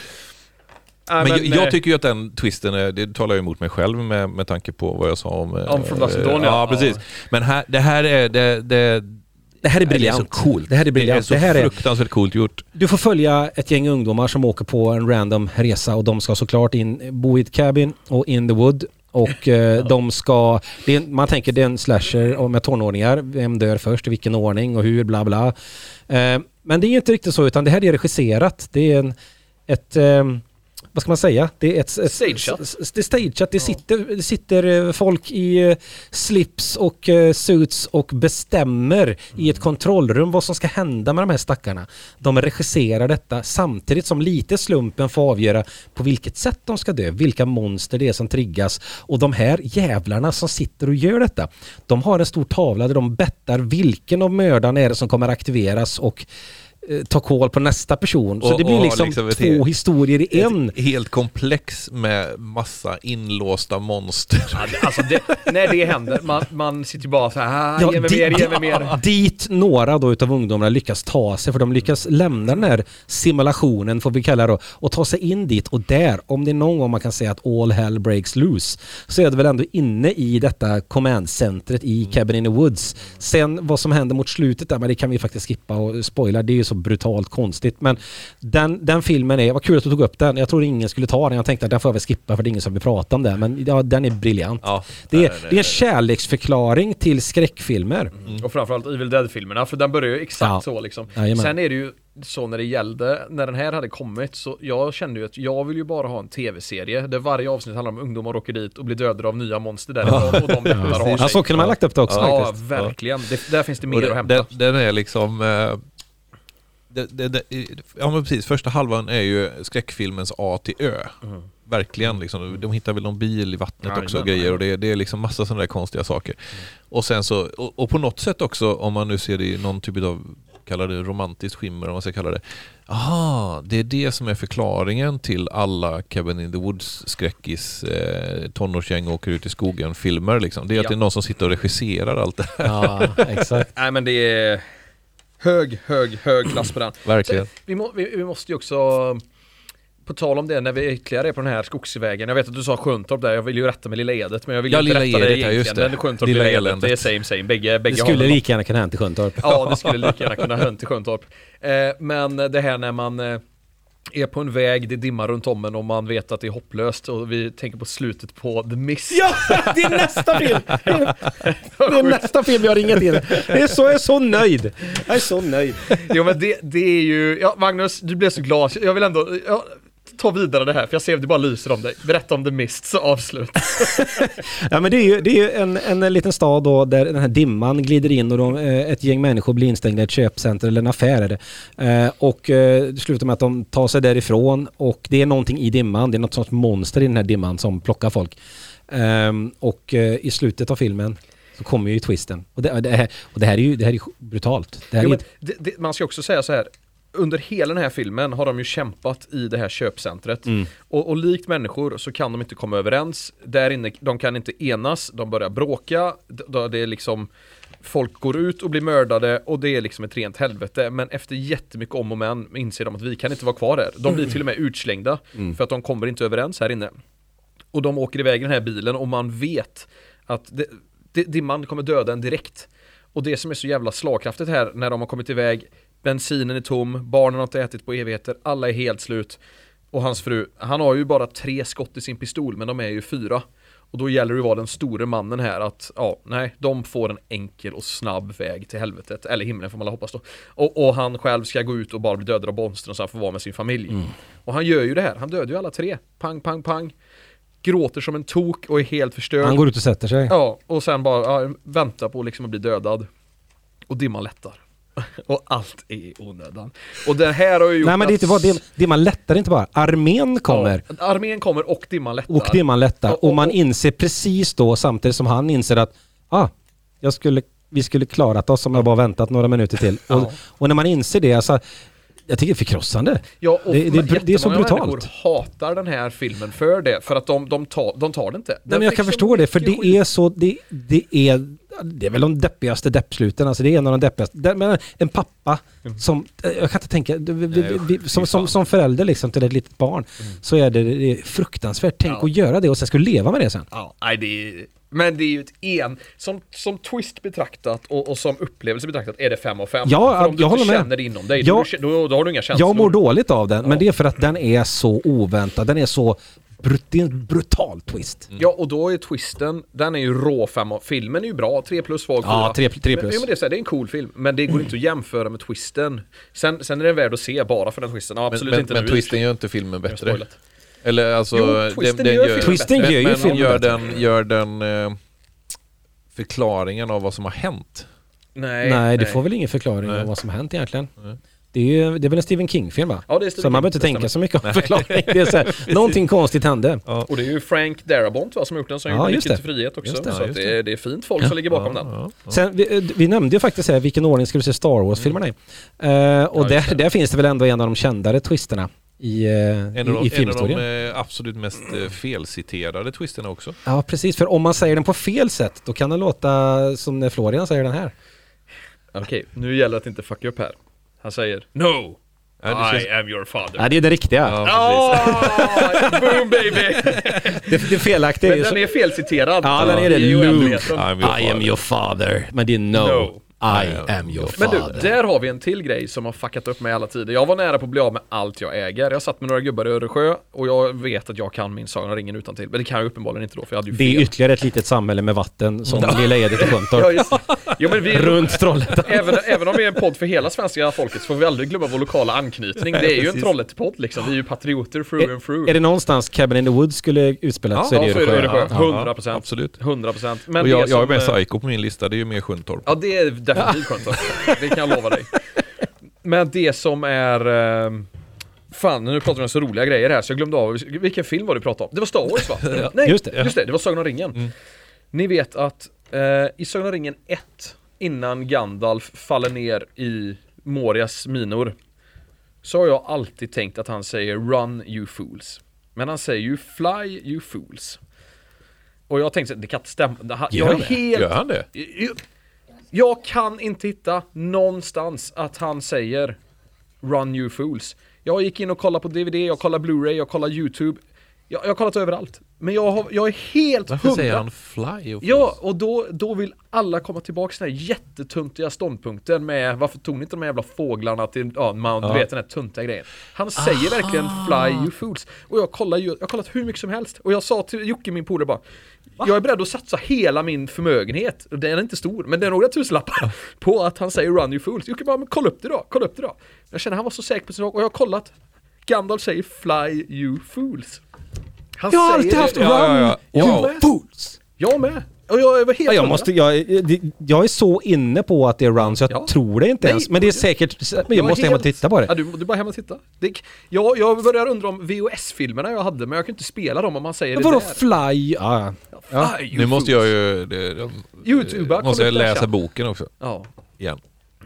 Men, men jag, jag tycker ju att den twisten är, det talar jag emot mig själv med, med tanke på vad jag sa om... Om From Dusk Till Dawn, ja. Ja, precis. Men här, det här är... Det, det, det här är briljant. Det är så coolt. Det här är briljant. Det är så det här är, fruktansvärt coolt gjort. Du får följa ett gäng ungdomar som åker på en random resa och de ska såklart in, bo i ett cabin och in the wood. Och eh, de ska... Det är, man tänker det är en slasher med tonåringar. Vem dör först, i vilken ordning och hur, bla bla. Eh, men det är inte riktigt så, utan det här är regisserat. Det är en, ett... Eh, vad ska man säga? Det är ett, ett stageat. Det är stageat. Det sitter, det sitter folk i slips och uh, suits och bestämmer mm. i ett kontrollrum vad som ska hända med de här stackarna. De regisserar detta samtidigt som lite slumpen får avgöra på vilket sätt de ska dö, vilka monster det är som triggas. Och de här jävlarna som sitter och gör detta, de har en stor tavla där de bettar vilken av mördarna är det som kommer aktiveras och ta koll på nästa person. Så och, det blir liksom, liksom två helt, historier i en. Helt komplex med massa inlåsta monster. Ja, alltså det, när det händer, man, man sitter ju bara så här, ja, ge mig mer, ge mig mer. Dit några då utav ungdomarna lyckas ta sig, för de lyckas lämna den här simulationen, får vi kalla det, och ta sig in dit. Och där, om det är någon gång man kan säga att all hell breaks loose, så är det väl ändå inne i detta command-centret i mm. Cabin in the Woods. Sen vad som händer mot slutet där, men det kan vi faktiskt skippa och spoila, det är ju så brutalt konstigt. Men den, den filmen är, vad kul att du tog upp den. Jag tror ingen skulle ta den. Jag tänkte att den får jag väl skippa för det är ingen som vill prata om den. Men ja, den är briljant. Ja, det, är, nej, nej, det är en kärleksförklaring till skräckfilmer. Mm. Och framförallt Evil Dead-filmerna, för den börjar ju exakt ja. så liksom. Jajamän. Sen är det ju så när det gällde, när den här hade kommit, så jag kände ju att jag vill ju bara ha en tv-serie där varje avsnitt handlar om ungdomar åker dit och blir dödade av nya monster därifrån och de ja, har sig. Ja, så kunde man lagt upp det också. Ja, faktiskt. verkligen. Det, där finns det mer det, att hämta. Den, den är liksom... Uh... Det, det, det, ja men precis, första halvan är ju skräckfilmens A till Ö. Mm. Verkligen liksom, de hittar väl någon bil i vattnet ja, också och grejer, och det, det är liksom massa sådana där konstiga saker. Mm. Och sen så, och, och på något sätt också, om man nu ser det i någon typ av, kallar det romantiskt skimmer, om man ska kalla det. Aha, det är det som är förklaringen till alla Cabin in the Woods skräckis eh, tonårsgäng åker ut i skogen filmer liksom. Det är ja. att det är någon som sitter och regisserar allt det här. Ja, exakt. Nej men det är hög, hög, hög klass på den. Verkligen. Så, vi, må, vi, vi måste ju också, på tal om det, när vi ytterligare är på den här skogsvägen. Jag vet att du sa Sjuntorp där, jag vill ju rätta med Lilla Edet, men jag vill ju ja, inte rätta det egentligen. Just det. Men Sjuntorp, Lilla, Lilla Edet, det är same, same. Bägge, bägge det skulle lika gärna kunna hända till Sjuntorp. Ja, det skulle lika gärna kunna hända till Sjuntorp. Eh, men det här när man eh, är på en väg, det dimmar runt om en och man vet att det är hopplöst, och vi tänker på slutet på The Mist. Ja, det är nästa film! Det är, det är nästa film jag ringer till. Det är så, jag är så nöjd. Jag är så nöjd. Jo, men det, det är ju... Ja, Magnus, du blev så glad. Jag vill ändå... Ja, ta vidare det här, för jag ser att det bara lyser om dig. Berätta om The Mist, så avslut. Ja, men det är ju, det är ju en, en liten stad då, där den här dimman glider in och de, ett gäng människor blir instängda i ett köpcenter eller en affär är det. Eh, och eh, det slutar med att de tar sig därifrån, och det är någonting i dimman, det är något sorts monster i den här dimman som plockar folk. Eh, och eh, i slutet av filmen så kommer ju twisten. Och det, det, här, och det här är ju det här är brutalt. Det här jo, är men det, det, man ska också säga så här, under hela den här filmen har de ju kämpat i det här köpcentret. Mm. Och, och likt människor så kan de inte komma överens. Där inne, de kan inte enas, de börjar bråka. D- det är liksom, folk går ut och blir mördade och det är liksom ett rent helvete. Men efter jättemycket om och men inser de att vi kan inte vara kvar här. De blir till och med utslängda Mm. för att de kommer inte överens här inne. Och de åker iväg i den här bilen och man vet att det, det, dimman kommer döda en direkt. Och det som är så jävla slagkraftigt här när de har kommit iväg, bensinen är tom, barnen har inte ätit på evigheter, alla är helt slut. Och hans fru, han har ju bara tre skott i sin pistol men de är ju fyra. Och då gäller det att vara den store mannen här att, ja, nej, de får en enkel och snabb väg till helvetet. Eller himlen får man hoppas då. Och, och han själv ska gå ut och bara bli dödad av monstren så han får vara med sin familj. Mm. Och han gör ju det här, han dödar ju alla tre. Pang, pang, pang. Gråter som en tok och är helt förstörd. Han går ut och sätter sig. Ja, och sen bara ja, väntar på liksom att bli dödad. Och dimman lättar. Och allt är i onödan. Och det här har ju gjort Nej men det är inte bara dim, dimman lättar inte bara. Armén kommer. Ja, armén kommer och dimman lättar. Och dimman lättar. Och, och, och man inser precis då samtidigt som han inser att ah, jag skulle, vi skulle klarat oss om jag bara väntat några minuter till. Ja. Och, och när man inser det, alltså, jag tycker det är förkrossande. Ja, och det, det, det är så brutalt. Människor hatar den här filmen för det. För att de, de, tar, de tar det inte. Nej, men jag kan förstå det, för det är så, det, det är det är väl de deppigaste deppsluten, alltså det är en av de deppigaste. Det, men en pappa som, jag kan inte tänka, vi, vi, vi, som, som, som förälder liksom till ett litet barn, mm. så är det, det är fruktansvärt. Tänk ja. att göra det och sen skulle leva med det sen. Ja, nej, det är, men det är ju ett en, som, som twist betraktat och, och som upplevelse betraktat är det fem av fem. Ja, för om du jag inte håller med. känner det inom dig, jag, då, då, då har du inga känslor. Jag mår dåligt av den, ja. men det är för att den är så oväntad, den är så brut, det är en brutal twist. Mm. Ja, och då är twisten, den är ju rå fem av, filmen är ju bra, tre plus var ja, tre, tre plus. Men, men det, är, det är en cool film, men det går mm. inte att jämföra med twisten. Sen, sen är den värd att se bara för den twisten. Ja, absolut men, inte men, men twisten gör inte filmen bättre. Eller alltså, jo, twisten den, gör, den gör, twisten gör ju men, filmen gör bättre. den, gör den eh, förklaringen av vad som har hänt. Nej, nej det nej. får väl ingen förklaring nej. av vad som har hänt egentligen. Nej. Det är, ju, det är väl en Stephen King-film va? Ja, det är Stephen så man behöver inte tänka så mycket om förklaring. Det är så här, någonting konstigt hände. Ja. Och det är ju Frank Darabont va, som har gjort den, som ja, gjort Nyckeln till frihet också. Just det. Så Ja, att det, är, det är fint folk ja. som ligger bakom ja, den. ja, ja. Sen, vi, vi nämnde ju faktiskt här, vilken ordning ska du se Star Wars-filmerna i? Uh, och ja, där, där finns det väl ändå en av de kändare twisterna i, uh, en i, de, i filmhistorien. En av de eh, absolut mest eh, felciterade twisterna också. Ja, precis. För om man säger den på fel sätt, då kan den låta som när Florian säger den här. Okej, okay, nu gäller det att inte fucka upp här. Han säger No! Ja, I am your father. Ja, det är det riktiga. Ja, oh, boom baby! det, det felaktiga är ju... Men den är felciterad. Ja, den är det. Luke. I am your father. Men det är no. no. I am your father. Men du, där har vi en till grej som har fuckat upp mig alla tider. Jag var nära på att bli av med allt jag äger. Jag satt med några gubbar i Öresjö och jag vet att jag kan min Sagan om ringen utan till. Men det kan jag uppenbarligen inte då, för jag hade ju fel. Det är ytterligare ett litet samhälle med vatten som ja. Lilla Edith och Sjuntorp. Ja, ja, men vi, runt Trollhättan. Även, även om vi är en podd för hela svenska folket så får vi aldrig glömma vår lokala anknytning. Det är ju en Trollhättepodd liksom. Vi är ju patrioter through and through. Är det någonstans Cabin in the Woods skulle utspelas ja, så är det ja, Öresjö. hundra procent. Absolut. hundra procent. Men och jag, jag är med Psycho på min lista, det är ju mer Sjuntorp. Ja, det är definitivt Sjuntorp. Det kan jag lova dig. Men det som är... Uh, fan, nu pratar vi om så roliga grejer här så jag glömde av. Vilken film var det du pratade om? Det var Star Wars va? ja, Nej, just det. Just det, det var Sagan om ringen. Mm. Ni vet att uh, i Sagan om ringen ett, innan Gandalf faller ner i Morias minor, så har jag alltid tänkt att han säger Run you fools. Men han säger ju Fly you fools. Och jag tänkte, det kan inte stämma. Jag Gör, är han helt... Gör han det? Jag, jag kan inte hitta någonstans att han säger Run you fools. Jag gick in och kollade på D V D, jag kollade Blu-ray, jag kollade YouTube. Jag, jag har kollat överallt. Men jag, har, jag är helt Varför hundra. säger han fly? Och ja, och då, då vill alla komma tillbaka till den här jättetuntiga ståndpunkten med varför tog ni inte de här jävla fåglarna till ja, Mount, ja. du vet den här tuntiga grejen. Han säger Aha. verkligen fly you fools. Och jag kollar ju, jag har kollat hur mycket som helst. Och jag sa till Jocke, min polare, bara Va? Jag är beredd att satsa hela min förmögenhet. Den är inte stor, men det är några tusenlappar ja. på att han säger run you fools. Jocke bara, men kolla upp det då, kolla upp det då. Jag känner han var så säker på sin sak och jag har kollat. Gandalf säger fly you fools. Han jag har alltid haft run ja, ja, ja. you fools. Jag med. Och jag var helt ja, jag, måste, jag, jag är så inne på att det är run så jag ja. tror det inte Nej, ens. Men det är säkert, men jag måste helt... hem och titta på det. Ja, du, du bara hem och titta. Det, jag, jag börjar undra om V H S-filmerna jag hade, men jag kan inte spela dem om man säger men det vadå där. fly? Ja. Ja. Fly nu måste jag ju... Det, YouTube, måste jag läsa boken också. Ja. Igen. Ja.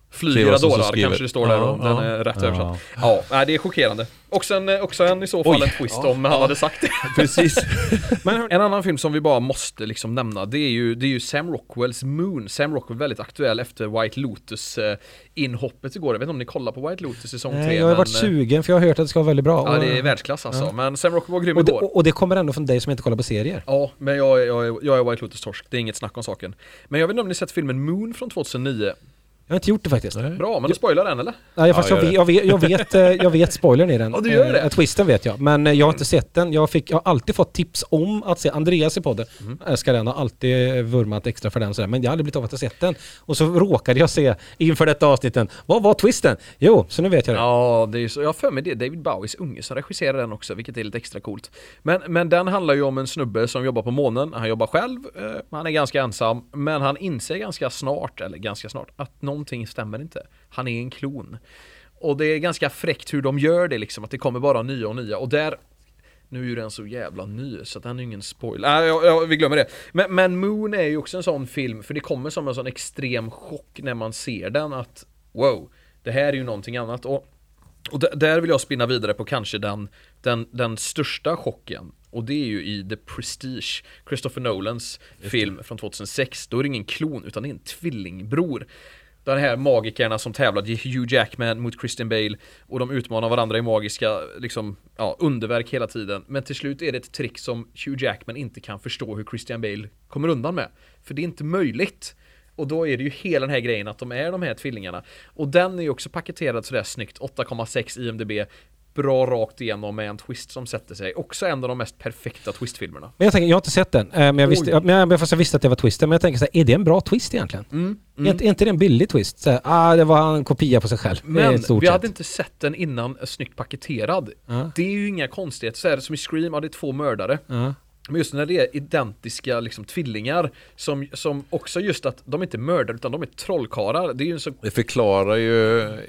Flyger dårar kanske det står där om ja, den är rätt ja. översatt. Ja, nej, det är chockerande. Och sen också en i så fall Oj, en twist ja, om han ja. hade sagt det. Precis. Men en annan film som vi bara måste liksom nämna, det är ju, det är ju Sam Rockwells Moon. Sam Rockwell väldigt aktuell efter White Lotus eh, inhoppet igår. Jag vet inte om ni kollar på White Lotus säsong tre. Jag har men, varit sugen för jag har hört att det ska vara väldigt bra. Ja, det är världsklass alltså. Ja. Men Sam Rockwell var grym och det, igår. Och det kommer ändå från dig som inte kollar på serier. Ja, men jag, jag, jag är White Lotus-torsk. Det är inget snack om saken. Men jag vet inte om ni sett filmen Moon från tjugohundranio. Jag har inte gjort det faktiskt. Nej. Bra, men du spoilar den eller? Nej, fast ja, jag, vet, jag, vet, jag, vet, jag vet spoilern i den. Ja, du gör det. Äh, twisten vet jag, men jag har inte sett den. Jag, fick, jag har alltid fått tips om att se Andreas i podden. Mm. Jag älskar den, har alltid vurmat extra för den. Sådär. Men jag har aldrig blivit av att ha sett den. Och så råkade jag se inför detta avsnitten. Vad var twisten? Jo, så nu vet jag det. Ja, det är så, jag har för mig det. David Bowies unge som regisserar den också, vilket är lite extra coolt. Men, men den handlar ju om en snubbe som jobbar på månen. Han jobbar själv, eh, han är ganska ensam. Men han inser ganska snart, eller ganska snart, att någonting stämmer inte. Han är en klon. Och det är ganska fräckt hur de gör det liksom, att det kommer bara nya och nya. Och där, nu är ju den så jävla ny så att den är ingen spoiler. Nej, ja, ja, vi glömmer det. Men, men Moon är ju också en sån film, för det kommer som en sån extrem chock när man ser den, att wow, det här är ju någonting annat. Och, och d- där vill jag spinna vidare på kanske den, den, den största chocken. Och det är ju i The Prestige, Christopher Nolans film från tjugohundrasex. Då är det ingen klon utan det är en tvillingbror. De här magikerna som tävlade, Hugh Jackman mot Christian Bale, och de utmanar varandra i magiska liksom, ja, underverk hela tiden. Men till slut är det ett trick som Hugh Jackman inte kan förstå hur Christian Bale kommer undan med. För det är inte möjligt. Och då är det ju hela den här grejen att de är de här tvillingarna. Och den är ju också paketerad sådär snyggt, åtta komma sex I M D B. Bra rakt igenom med en twist som sätter sig. Också en av de mest perfekta twistfilmerna. Men jag tänker, jag har inte sett den. Men jag visste, men jag, fast jag visste att det var twisten. Men jag tänker så här, är det en bra twist egentligen? Mm, mm. Är, är inte det en billig twist? Så här, ah, det var en kopia på sig själv. Men vi sätt. hade inte sett den innan snyggt paketerad. Uh. Det är ju inga konstigheter. Så är det som i Scream, ja, det är två mördare. Uh. Men just när det är identiska liksom, tvillingar som, som också just att de är inte mördare utan de är trollkarlar. Det är ju så... Det förklarar ju eh,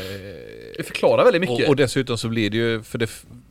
det förklarar väldigt mycket. Och, och dessutom så blir det ju för det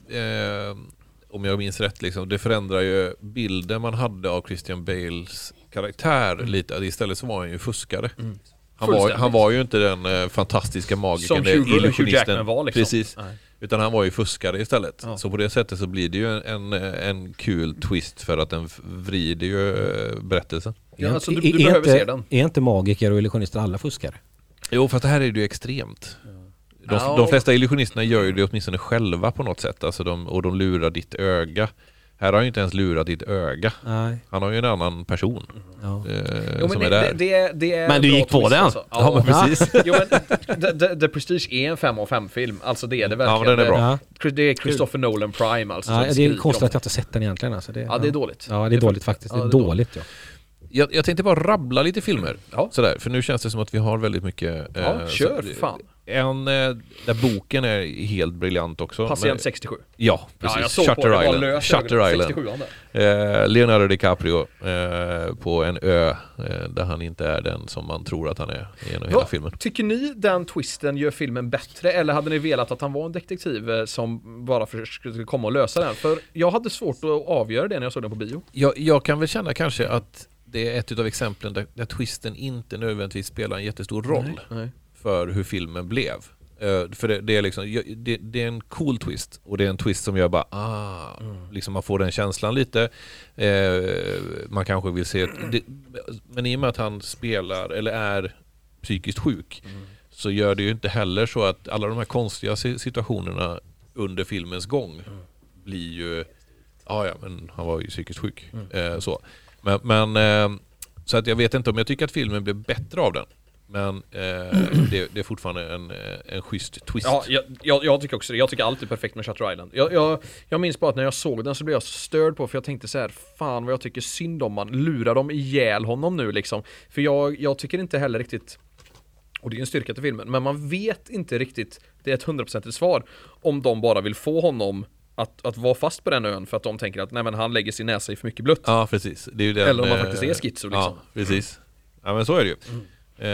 eh, om jag minns rätt liksom, det förändrar ju bilden man hade av Christian Bales karaktär mm. lite. Istället så var han ju fuskare. Mm. Han var, han var ju inte den eh, fantastiska magikern, som Hugh, Hugh Jackman var liksom. Precis. Nej. Utan han var ju fuskare istället. Ja. Så på det sättet så blir det ju en, en, en kul twist för att den vrider ju berättelsen. Ja, alltså du, du behöver inte, se den. Är inte magiker och illusionister alla fuskare? Jo, fast det här är ju extremt. Ja. De, ja. de flesta illusionisterna gör ju det åtminstone själva på något sätt. Alltså de, och de lurar ditt öga. Här har han ju inte ens lurat ditt öga. Nej. Han har ju en annan person ja. eh, jo, som det, är där. Det, det, det är men du gick på den? Alltså. Ja, ja, men precis. jo, men the, the, the Prestige är en fem av fem film. Alltså det är det verkligen. Ja, men den är bra. Det, det är Christopher Nolan Prime. Alltså, ja, det är konstigt att jag inte sett den egentligen. Alltså, det, ja, det är dåligt. Ja, det är dåligt faktiskt. Det är, ja, det är dåligt, ja. Jag, jag tänkte bara rabbla lite filmer. Ja. Sådär, för nu känns det som att vi har väldigt mycket... Ja, eh, kör, så, fan. En, eh, där boken är helt briljant också. Patient men, sextiosju. Ja, precis. Ja, jag såg Shutter på det. Island. Lös Shutter Island. Eh, Leonardo DiCaprio eh, på en ö eh, där han inte är den som man tror att han är genom hela filmen. Tycker ni den twisten gör filmen bättre, eller hade ni velat att han var en detektiv eh, som bara försökte komma och lösa den? För jag hade svårt att avgöra det när jag såg den på bio. Jag, jag kan väl känna kanske att det är ett av exemplen där, där twisten inte nödvändigtvis spelar en jättestor roll nej, nej. för hur filmen blev. Uh, för det, det är liksom det, det är en cool twist och det är en twist som gör bara ah, mm. liksom man får den känslan lite. Uh, man kanske vill se det, men i och med att han spelar eller är psykiskt sjuk mm. så gör det ju inte heller så att alla de här konstiga situationerna under filmens gång mm. blir ju ah, ja men han var ju psykiskt sjuk mm. uh, så. Men, men eh, så att jag vet inte om jag tycker att filmen blev bättre av den. Men eh, det, det är fortfarande en, en schysst twist. Ja, jag, jag, jag tycker också det. Jag tycker allt är perfekt med Shutter Island. Jag, jag, jag minns bara att när jag såg den så blev jag så störd på, för jag tänkte så här: fan vad jag tycker synd om man. Lurar de ihjäl honom nu liksom? För jag, jag tycker inte heller riktigt, och det är en styrka till filmen, men man vet inte riktigt, det är ett hundraprocentigt svar, om de bara vill få honom Att, att vara fast på den ön för att de tänker att nej, men han lägger sin näsa i för mycket blött. Ja, precis. Det är ju den, eller om man faktiskt är schizo liksom. Ja, precis. Ja, men så är det ju. Mm.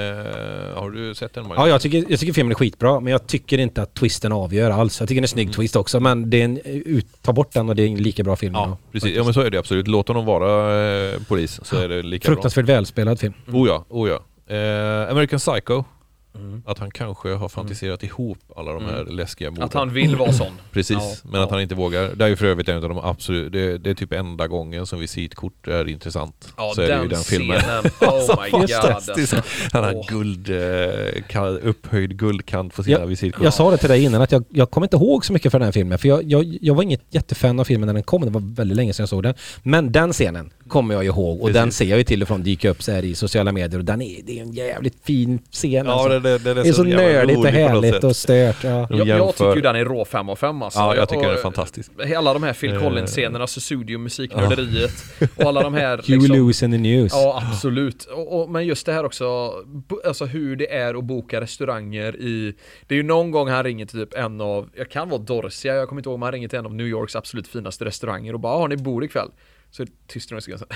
Eh, har du sett den? Ja, jag tycker, jag tycker filmen är skitbra, men jag tycker inte att twisten avgör alls. Jag tycker det är en snygg mm. twist också, men det är en, ut, ta bort den och det är en lika bra film. Ja, precis. Ja, men så är det absolut. Låt honom vara eh, polis så är det lika fruktansvärt bra. välspelad film. Mm. Oh ja, oh ja. Eh, American Psycho. Mm. Att han kanske har fantiserat mm. ihop alla de här mm. läskiga morden. Att han vill vara sån. Precis, ja, men ja. att han inte vågar. Det är ju för övrigt en av de absolut, det, det är typ enda gången som visitkort är intressant. Ja, så den, är det ju den filmen. Oh my god. Alltså. Han har oh. guld, upphöjd guldkant på sina jag, visitkort. Jag sa det till dig innan att jag, jag kommer inte ihåg så mycket för den här filmen. För jag, jag, jag var inget jättefan av filmen när den kom. Det var väldigt länge sedan jag såg den. Men den scenen kommer jag ihåg. Och Precis. den ser jag ju till och från dyka upp så här i sociala medier. Och den är, det är en jävligt fin scen. Ja, alltså. det, det, det, det är så nördigt och härligt och stört. Ja. Jag, jag tycker ju den är rå fem av fem alltså. Ja, jag tycker och, den är fantastisk. Alla de här Phil Collins-scenerna, Studio, musiknörderiet och alla de här liksom, Huey Lewis in the News. Ja, absolut. Och, och, men just det här också, alltså hur det är att boka restauranger i... Det är ju någon gång han ringer till typ en av, jag kan vara Dorsia, jag kommer inte ihåg om han ringer till en av New Yorks absolut finaste restauranger och bara, har ni bord ikväll? Så tyst nu ska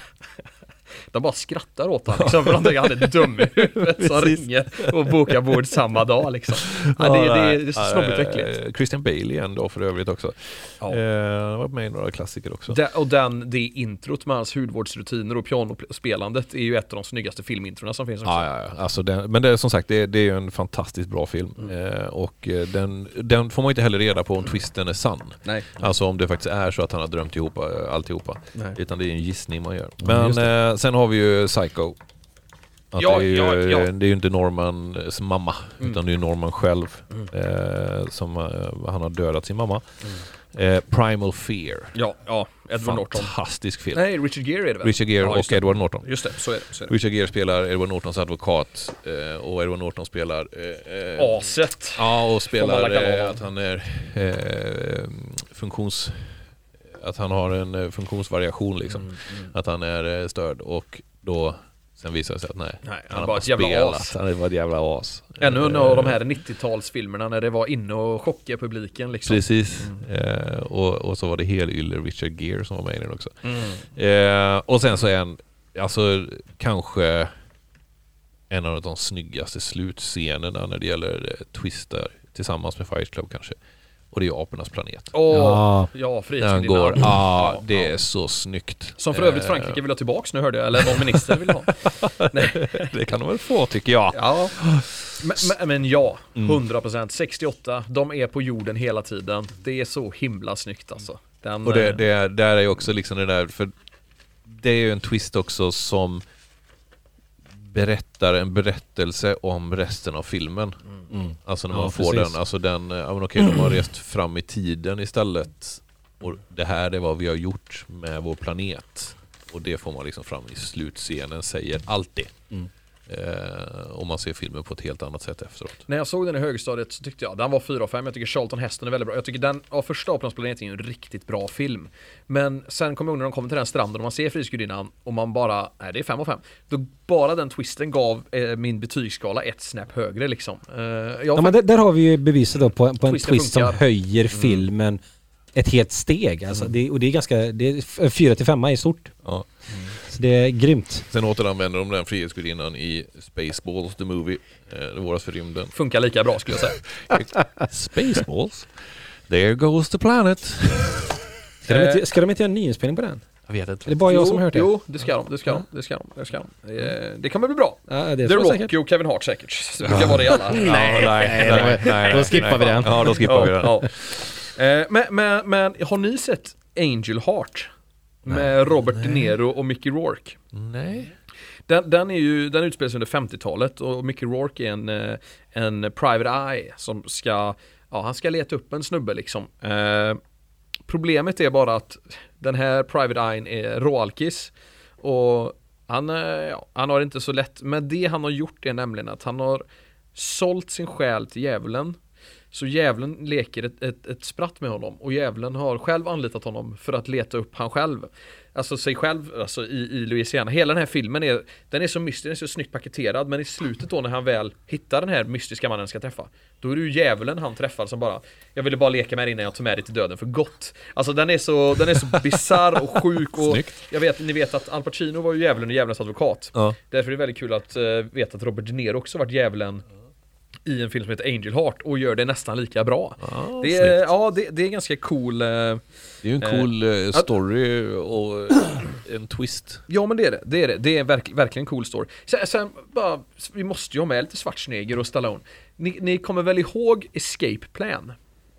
de bara skrattar åt honom liksom, för de tycker han är dum i huvudet som ringer och bokar bord samma dag liksom. Ja, det, det, det, det är så snobbigt äckligt. Christian Bale ändå för övrigt också. Ja. Eh, var med i några klassiker också. Det, och den, det introt med hans hudvårdsrutiner och pianospelandet är ju ett av de snyggaste filmintrona som finns också. Ja, ja, ja. Alltså den, men det är som sagt, det, det är ju en fantastiskt bra film. Mm. Eh, och den, den får man inte heller reda på om twisten är sann. Nej. Alltså om det faktiskt är så att han har drömt ihop alltihopa. Nej. Utan det är en gissning man gör. Men mm, sen har vi ju Psycho. Att ja, det, är ju, ja, ja. det är ju inte Normans mamma mm. utan det är ju Norman själv mm. eh, som eh, han har dödat sin mamma. Mm. Eh, Primal Fear. Ja, ja, Edward Norton. Fantastisk film. Nej, Richard Gere är det väl? Richard Gere ja, och Edward Norton. Just det, så är det. Så är det. Richard Gere spelar Edward Nortons advokat eh, och Edward Norton spelar eh, Aset. Ja, och spelar eh, att han är eh, funktions att han har en funktionsvariation liksom. Mm, mm. Att han är störd och då sen visar det sig att nej, nej han, han var ett jävla spelat. as. Han var ett jävla as. Ännu en av de här nittiotalsfilmerna när det var inne och chocka publiken liksom. Precis. Mm. Eh, och, och så var det helylle Richard Gere som var med i den också. Mm. Eh, och sen så är en alltså kanske en av de snyggaste slutscenerna när det gäller eh, twister tillsammans med Fight Club kanske. Och det är Apornas planet. Åh, oh, ja, den går. Ja, ah, det är så snyggt. Som för övrigt Frankrike vill ha tillbaks nu hörde jag, eller någon minister vill ha. Nej. Det kan de väl få tycker jag. Ja. Men, men, men ja, hundra procent. sextioåtta, de är på jorden hela tiden. Det är så himla snyggt alltså. Den, och det, det där är ju också liksom det där, för det är ju en twist också som berättar en berättelse om resten av filmen. Mm. Alltså när man ja, får precis. den, alltså den, ja men okej, de har rest fram i tiden istället. Och det här är vad vi har gjort med vår planet. Och det får man liksom fram i slutscenen, säger allt det. Mm. Eh, och man ser filmen på ett helt annat sätt efteråt. När jag såg den i högstadiet så tyckte jag den var fyra av fem. Jag tycker Charlton Heston är väldigt bra. Jag tycker den av första Apornas planet är en riktigt bra film. Men sen kommer jag ihåg när de kommer till den stranden och man ser Frihetsgudinnan och man bara, nej det är fem av fem. Då bara den twisten gav eh, min betygsskala ett snäpp högre liksom. Eh, ja, men där, där har vi ju beviset då på, på en twist funkar. Som höjer mm. filmen ett helt steg. Alltså, mm. det, och det är ganska, det är fyra till femma i stort. Ja. Mm. Det är grymt. Sen återanvänder de den Frihetsgudinnan i Spaceballs, the movie. Det våras för rymden. Funkar lika bra skulle jag säga. Spaceballs? There goes the planet. Ska de inte, ska de inte göra en nyinspelning på den? Jag vet inte. Det är bara jag jo, som har hört det. Jo, det ska de. Det ska de. Det ska de. Det, ska de. Det, det kommer bli bra. Ja, det The Rock säkert. Och Kevin Hart säkert. Det brukar vara det i alla. nej, nej, nej, nej, nej. Då skippar nej, vi den. Ja, då skippar ja, vi den. Ja. Men, men, men har ni sett Angel Heart? Med nej, Robert nej. De Niro och Mickey Rourke. Nej. Den, den, är ju, den utspelar sig under femtiotalet och Mickey Rourke är en, en private eye som ska, ja, han ska leta upp en snubbe liksom. Eh, problemet är bara att den här private eyen är råalkis och han, ja, han har inte så lätt, men det han har gjort är nämligen att han har sålt sin själ till djävulen. Så djävulen leker ett, ett, ett spratt med honom och djävulen har själv anlitat honom för att leta upp han själv. Alltså sig själv alltså i, i Louisiana. Hela den här filmen är, den är så mystisk, den är så snyggt paketerad, men i slutet då när han väl hittar den här mystiska mannen ska träffa, då är det ju djävulen han träffar som bara, jag ville bara leka med dig innan jag tog med dig till döden för gott. Alltså den är så, den är så bizarr och sjuk och snyggt. Jag vet, ni vet att Al Pacino var ju djävulen och djävulens advokat. Ja. Därför är det väldigt kul att uh, veta att Robert De Niro också varit djävulen i en film som heter Angel Heart och gör det nästan lika bra. Ah, det, är, ja, det, det är ganska cool. Eh, det är ju en cool eh, story och en twist. Ja, men det är det. Det är, det. Det är verk, verkligen en cool story. Sen, sen bara, vi måste ju ha med lite Schwarzenegger och Stallone. Ni, ni kommer väl ihåg Escape Plan?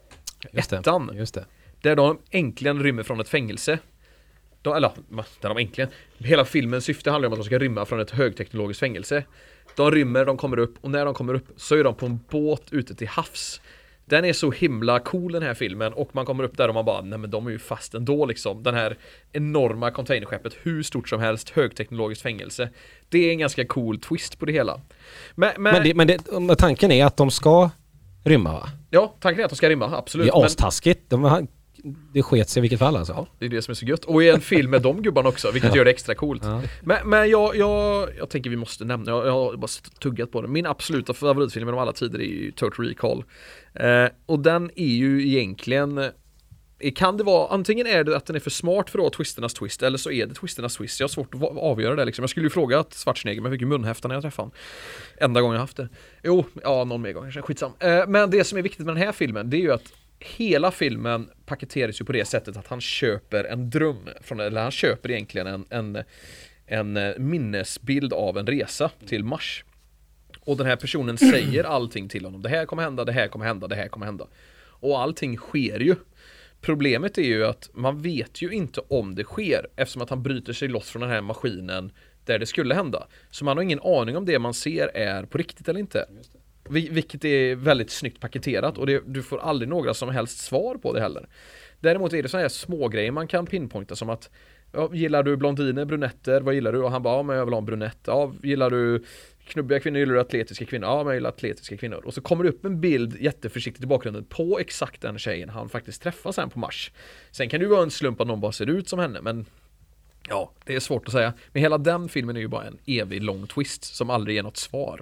Just det, Ettan. just det. Där de äntligen rymmer från ett fängelse. De, eller, där de äntligen. Hela filmens syfte handlar om att de ska rymma från ett högteknologiskt fängelse. De rymmer, de kommer upp och när de kommer upp så är de på en båt ute till havs. Den är så himla cool den här filmen och man kommer upp där och man bara, nej men de är ju fast ändå liksom. Den här enorma containerskeppet, hur stort som helst, högteknologiskt fängelse. Det är en ganska cool twist på det hela. Men, men, Men, det, men det, tanken är att de ska rymma, va? ja, tanken är att de ska rymma, absolut. Det är astaskigt. De har, det sket sig i vilket fall alltså. Ja, det är det som är så gött. Och i en film med de gubbarna också, vilket gör det extra coolt. Ja. Men, men jag, jag, jag tänker vi måste nämna, jag, jag har bara tuggat på det. Min absoluta favoritfilm av alla tider är ju Total Recall. Eh, och den är ju egentligen, eh, kan det vara, antingen är det att den är för smart för att vara twisternas twist, eller så är det twisternas twist. Jag har svårt att avgöra det liksom. Jag skulle ju fråga att Schwarzenegger, men jag fick ju munhäfta när jag träffade honom. Enda gången jag haft det. Jo, ja, någon mer gång kanske, skitsam. Eh, men det som är viktigt med den här filmen, det är ju att hela filmen paketeras ju på det sättet att han köper en dröm från, eller han köper egentligen en, en, en minnesbild av en resa till Mars. Och den här personen säger allting till honom. Det här kommer hända, det här kommer hända, det här kommer hända. Och allting sker ju. Problemet är ju att man vet ju inte om det sker eftersom att han bryter sig loss från den här maskinen där det skulle hända. Så man har ingen aning om det man ser är på riktigt eller inte. Vilket är väldigt snyggt paketerat och det, du får aldrig några som helst svar på det heller. Däremot är det sådana här små grejer man kan pinpointa som att ja, gillar du blondiner, brunetter, vad gillar du? Och han bara, ja men jag vill ha en brunett. Ja, gillar du knubbiga kvinnor, gillar du atletiska kvinnor? Ja men jag gillar atletiska kvinnor. Och så kommer det upp en bild jätteförsiktigt i bakgrunden på exakt den tjejen han faktiskt träffar sen på Mars. Sen kan det ju vara en slump att någon bara ser ut som henne, men ja, det är svårt att säga. Men hela den filmen är ju bara en evig lång twist som aldrig ger något svar.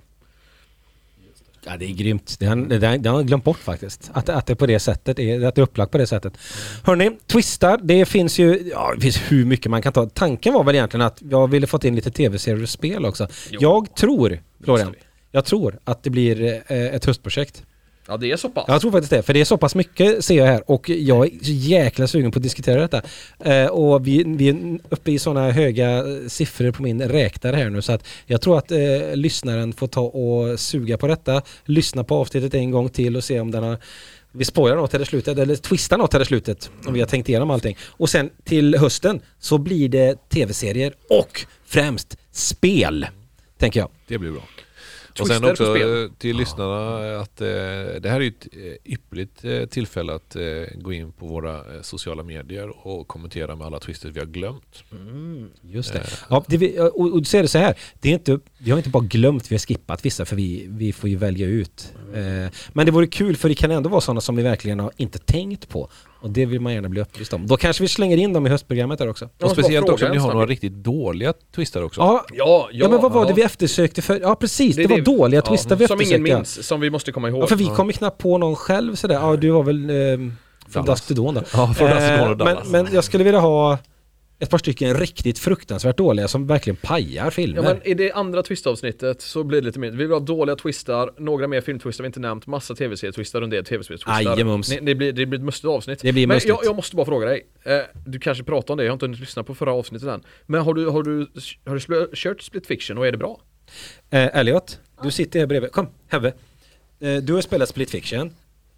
Ja, det är grymt. Det har, det, det har jag glömt bort faktiskt. Att, att det är på det sättet, är, att det är upplagt på det sättet. Hörrni, twistar, det finns ju, ja, det finns hur mycket man kan ta. Tanken var väl egentligen att jag ville fått in lite tv-serier och spel också. Jo. Jag tror, Florian, jag tror att det blir eh, ett höstprojekt. Ja, det är så pass. Jag tror faktiskt det, för det är så pass mycket ser jag här och jag är så jäkla sugen på att diskutera detta. Eh, och vi, vi är uppe i sådana höga siffror på min räknare här nu så att jag tror att eh, lyssnaren får ta och suga på detta, lyssna på avsnittet en gång till och se om den har, vi spoilar något till det slutet eller twistar något till det slutet om vi har tänkt igenom allting. Och sen till hösten så blir det tv-serier och främst spel, tänker jag. Det blir bra. Och sen också till lyssnarna att eh, det här är ett eh, ypperligt eh, tillfälle att eh, gå in på våra eh, sociala medier och kommentera med alla twister vi har glömt. Mm, just det. Ja, det vi, och, och du ser det så här, det är inte, vi har inte bara glömt, vi har skippat vissa för vi, vi får ju välja ut. Eh, men det vore kul för det kan ändå vara sådana som vi verkligen har inte tänkt på. Och det vill man gärna bli upplyst om. Då kanske vi slänger in dem i höstprogrammet där också. Och speciellt också om ni har några riktigt dåliga twistar också. Ja, ja, ja, ja men vad var ja. det vi eftersökte för? Ja, precis. Det, det var det, dåliga ja, twistar vi som eftersökte. Som ingen minns, som vi måste komma ihåg. Ja, för vi kom ju knappt på någon själv sådär. Ja, du var väl eh, från Dusk to Dawn då. Ja, från Dusk to Dawn och Dallas. Men, men jag skulle vilja ha ett par stycken riktigt fruktansvärt dåliga som verkligen pajar filmer. Ja, men i det andra twistavsnittet så blir det lite mer. Vi vill ha dåliga twistar, några mer filmtwistar vi inte nämnt, massa tv-serietwistar och en del tv-spelstwistar. Det blir, det blir ett mustigt avsnitt. Det blir men mustigt. jag, jag måste bara fråga dig. Eh, du kanske pratar om det, jag har inte hunnit lyssna på förra avsnittet än. Men har du, har du, har du kört Split Fiction och är det bra? Eh, Elliot, du sitter här bredvid. Kom, Hebbe. Eh, du har spelat Split Fiction.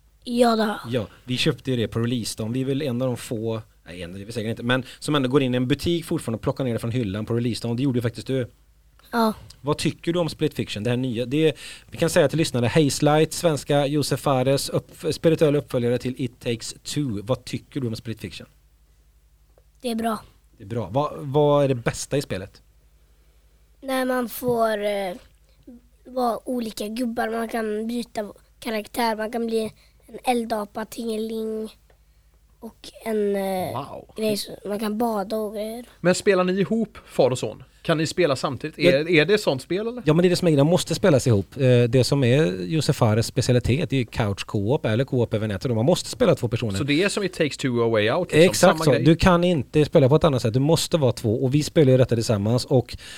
Ja då. Ja, vi köpte det på release dagen. Vi är väl en av de få, nej en, det vill säkert inte, men som ändå går in i en butik fortfarande och plockar ner det från hyllan på release dagen. Det gjorde ju faktiskt du. Ja. Vad tycker du om Split Fiction? Det här nya, det är, vi kan säga till lyssnare, Haze Light, svenska Josef Fares, upp, spirituell uppföljare till It Takes Two. Vad tycker du om Split Fiction? Det är bra. Det är bra. Vad, vad är det bästa i spelet? När man får eh, vara olika gubbar, man kan byta karaktär, man kan bli en eldapa, tingeling och en eh, wow. grej, så man kan bada och grejer. Men spelar ni ihop far och son? Kan ni spela samtidigt? Är, ja. är det sånt spel eller? Ja, men det är det som är, de måste spelas ihop. Det som är Josef Fares specialitet är couch co-op eller co-op över nätet. Man måste spela två personer. Så det är som It Takes Two A Way Out? Liksom, exakt så. Grej. Du kan inte spela på ett annat sätt. Du måste vara två. Och vi spelar ju detta tillsammans. Och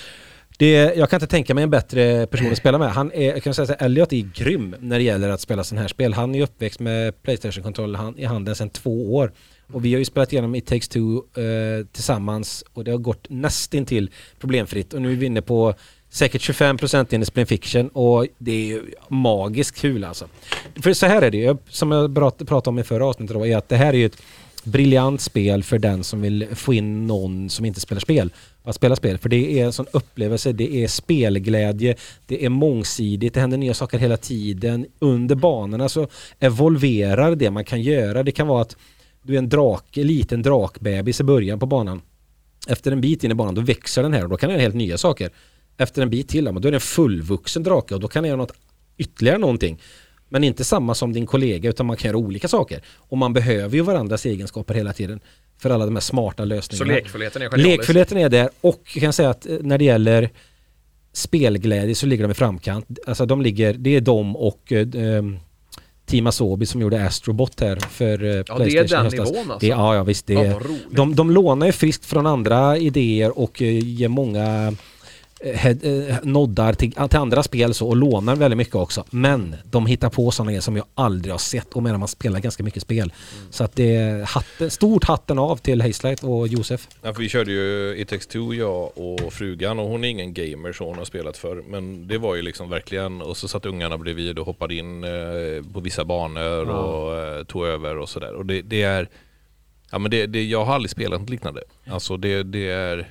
Det, jag kan inte tänka mig en bättre person att spela med. Han är, jag kan säga att Elliot är grym när det gäller att spela sån här spel. Han är uppväxt med PlayStation-kontroll i handen sedan två år. Och vi har ju spelat igenom It Takes Two eh, tillsammans och det har gått nästan till problemfritt. Och nu är vi inne på säkert tjugofem procent in i Spleen Fiction och det är ju magiskt kul alltså. För så här är det ju, som jag pratade om i förra avsnittet då, är att det här är ju ett briljant spel för den som vill få in någon som inte spelar spel att spela spel. För det är en sån upplevelse, det är spelglädje, det är mångsidigt, det händer nya saker hela tiden. Under banorna så evolverar det man kan göra. Det kan vara att du är en drake, liten drakbebis i början på banan. Efter en bit in i banan då växer den här och då kan den göra helt nya saker. Efter en bit till, då är det en fullvuxen drake och då kan den göra något ytterligare någonting. Men inte samma som din kollega utan man kan göra olika saker. Och man behöver ju varandras egenskaper hela tiden för alla de här smarta lösningarna. Så lekfullheten är genialisk. Lekfullheten är där och jag kan säga att när det gäller spelglädje så ligger de i framkant. Alltså de ligger, det är de och eh, Team Asobi som gjorde Astrobot här för eh, ja, PlayStation. Det är den höstas. nivån alltså. Det, ja, ja, visst. Det ja, är, de, de lånar ju friskt från andra idéer och eh, ger många Head, eh, noddar till, till andra spel så och lånar väldigt mycket också. Men de hittar på sådana grejer som jag aldrig har sett och medan man spelar ganska mycket spel. Mm. Så att det är hatten, stort hatten av till Hazelight och Josef. Ja, för vi körde ju It Takes Two, jag och frugan, och hon är ingen gamer så hon har spelat för. Men det var ju liksom verkligen, och så satt ungarna bredvid och hoppade in eh, på vissa banor ja. och eh, tog över och sådär. Och det, det är, ja men det, det, jag har aldrig spelat något liknande. Alltså det, det är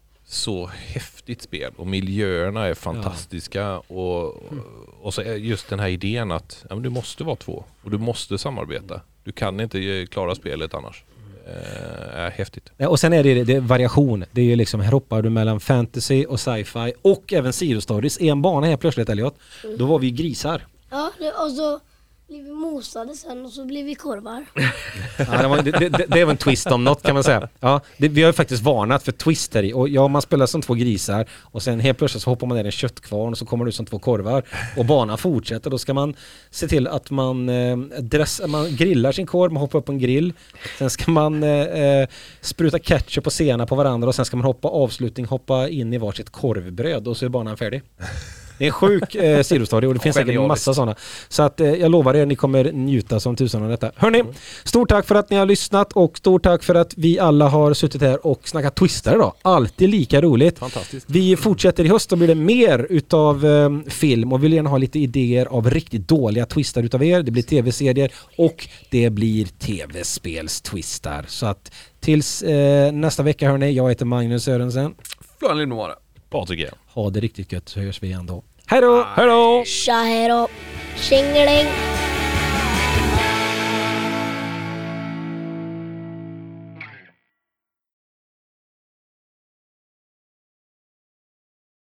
så häftigt spel och miljöerna är fantastiska ja. och, och så är just den här idén att ja, men du måste vara två och du måste samarbeta. Du kan inte klara spelet annars. Eh, är häftigt. Ja, och sen är det, det är variation. Det är ju liksom, här hoppar du mellan fantasy och sci-fi och även Zero Stories. En bana här plötsligt, Elliot. Då var vi grisar. Ja, det, och så blev vi mosade sen och så blev vi korvar. Ja, det, var, det, det, det är en twist om något kan man säga. Ja, det, vi har ju faktiskt varnat för twister i. Och ja, man spelar som två grisar och sen helt plötsligt så hoppar man ner en köttkvarn och så kommer det ut som två korvar. Och banan fortsätter. Då ska man se till att man, eh, dress, man grillar sin korv, man hoppar upp på en grill. Sen ska man eh, spruta ketchup och sena på varandra och sen ska man hoppa avslutning, hoppa in i varsitt korvbröd och så är banan färdig. Det är en sjuk eh, sidostory och det finns säkert en massa sådana. Så att eh, jag lovar er, ni kommer njuta som tusan av detta. Hörrni, stort tack för att ni har lyssnat och stort tack för att vi alla har suttit här och snackat twister idag. Alltid lika roligt. Fantastiskt. Vi fortsätter i höst och blir det mer utav eh, film och vill gärna ha lite idéer av riktigt dåliga twister utav er. Det blir tv-serier och det blir tv-spels-twistar. Så att tills eh, nästa vecka hörni, jag heter Magnus Sörensen. Florian Lindmore. Patrik igen. Ha det riktigt gött så hörs vi igen då. Hej då! Hej då! Tja, hej då! Tjingeling!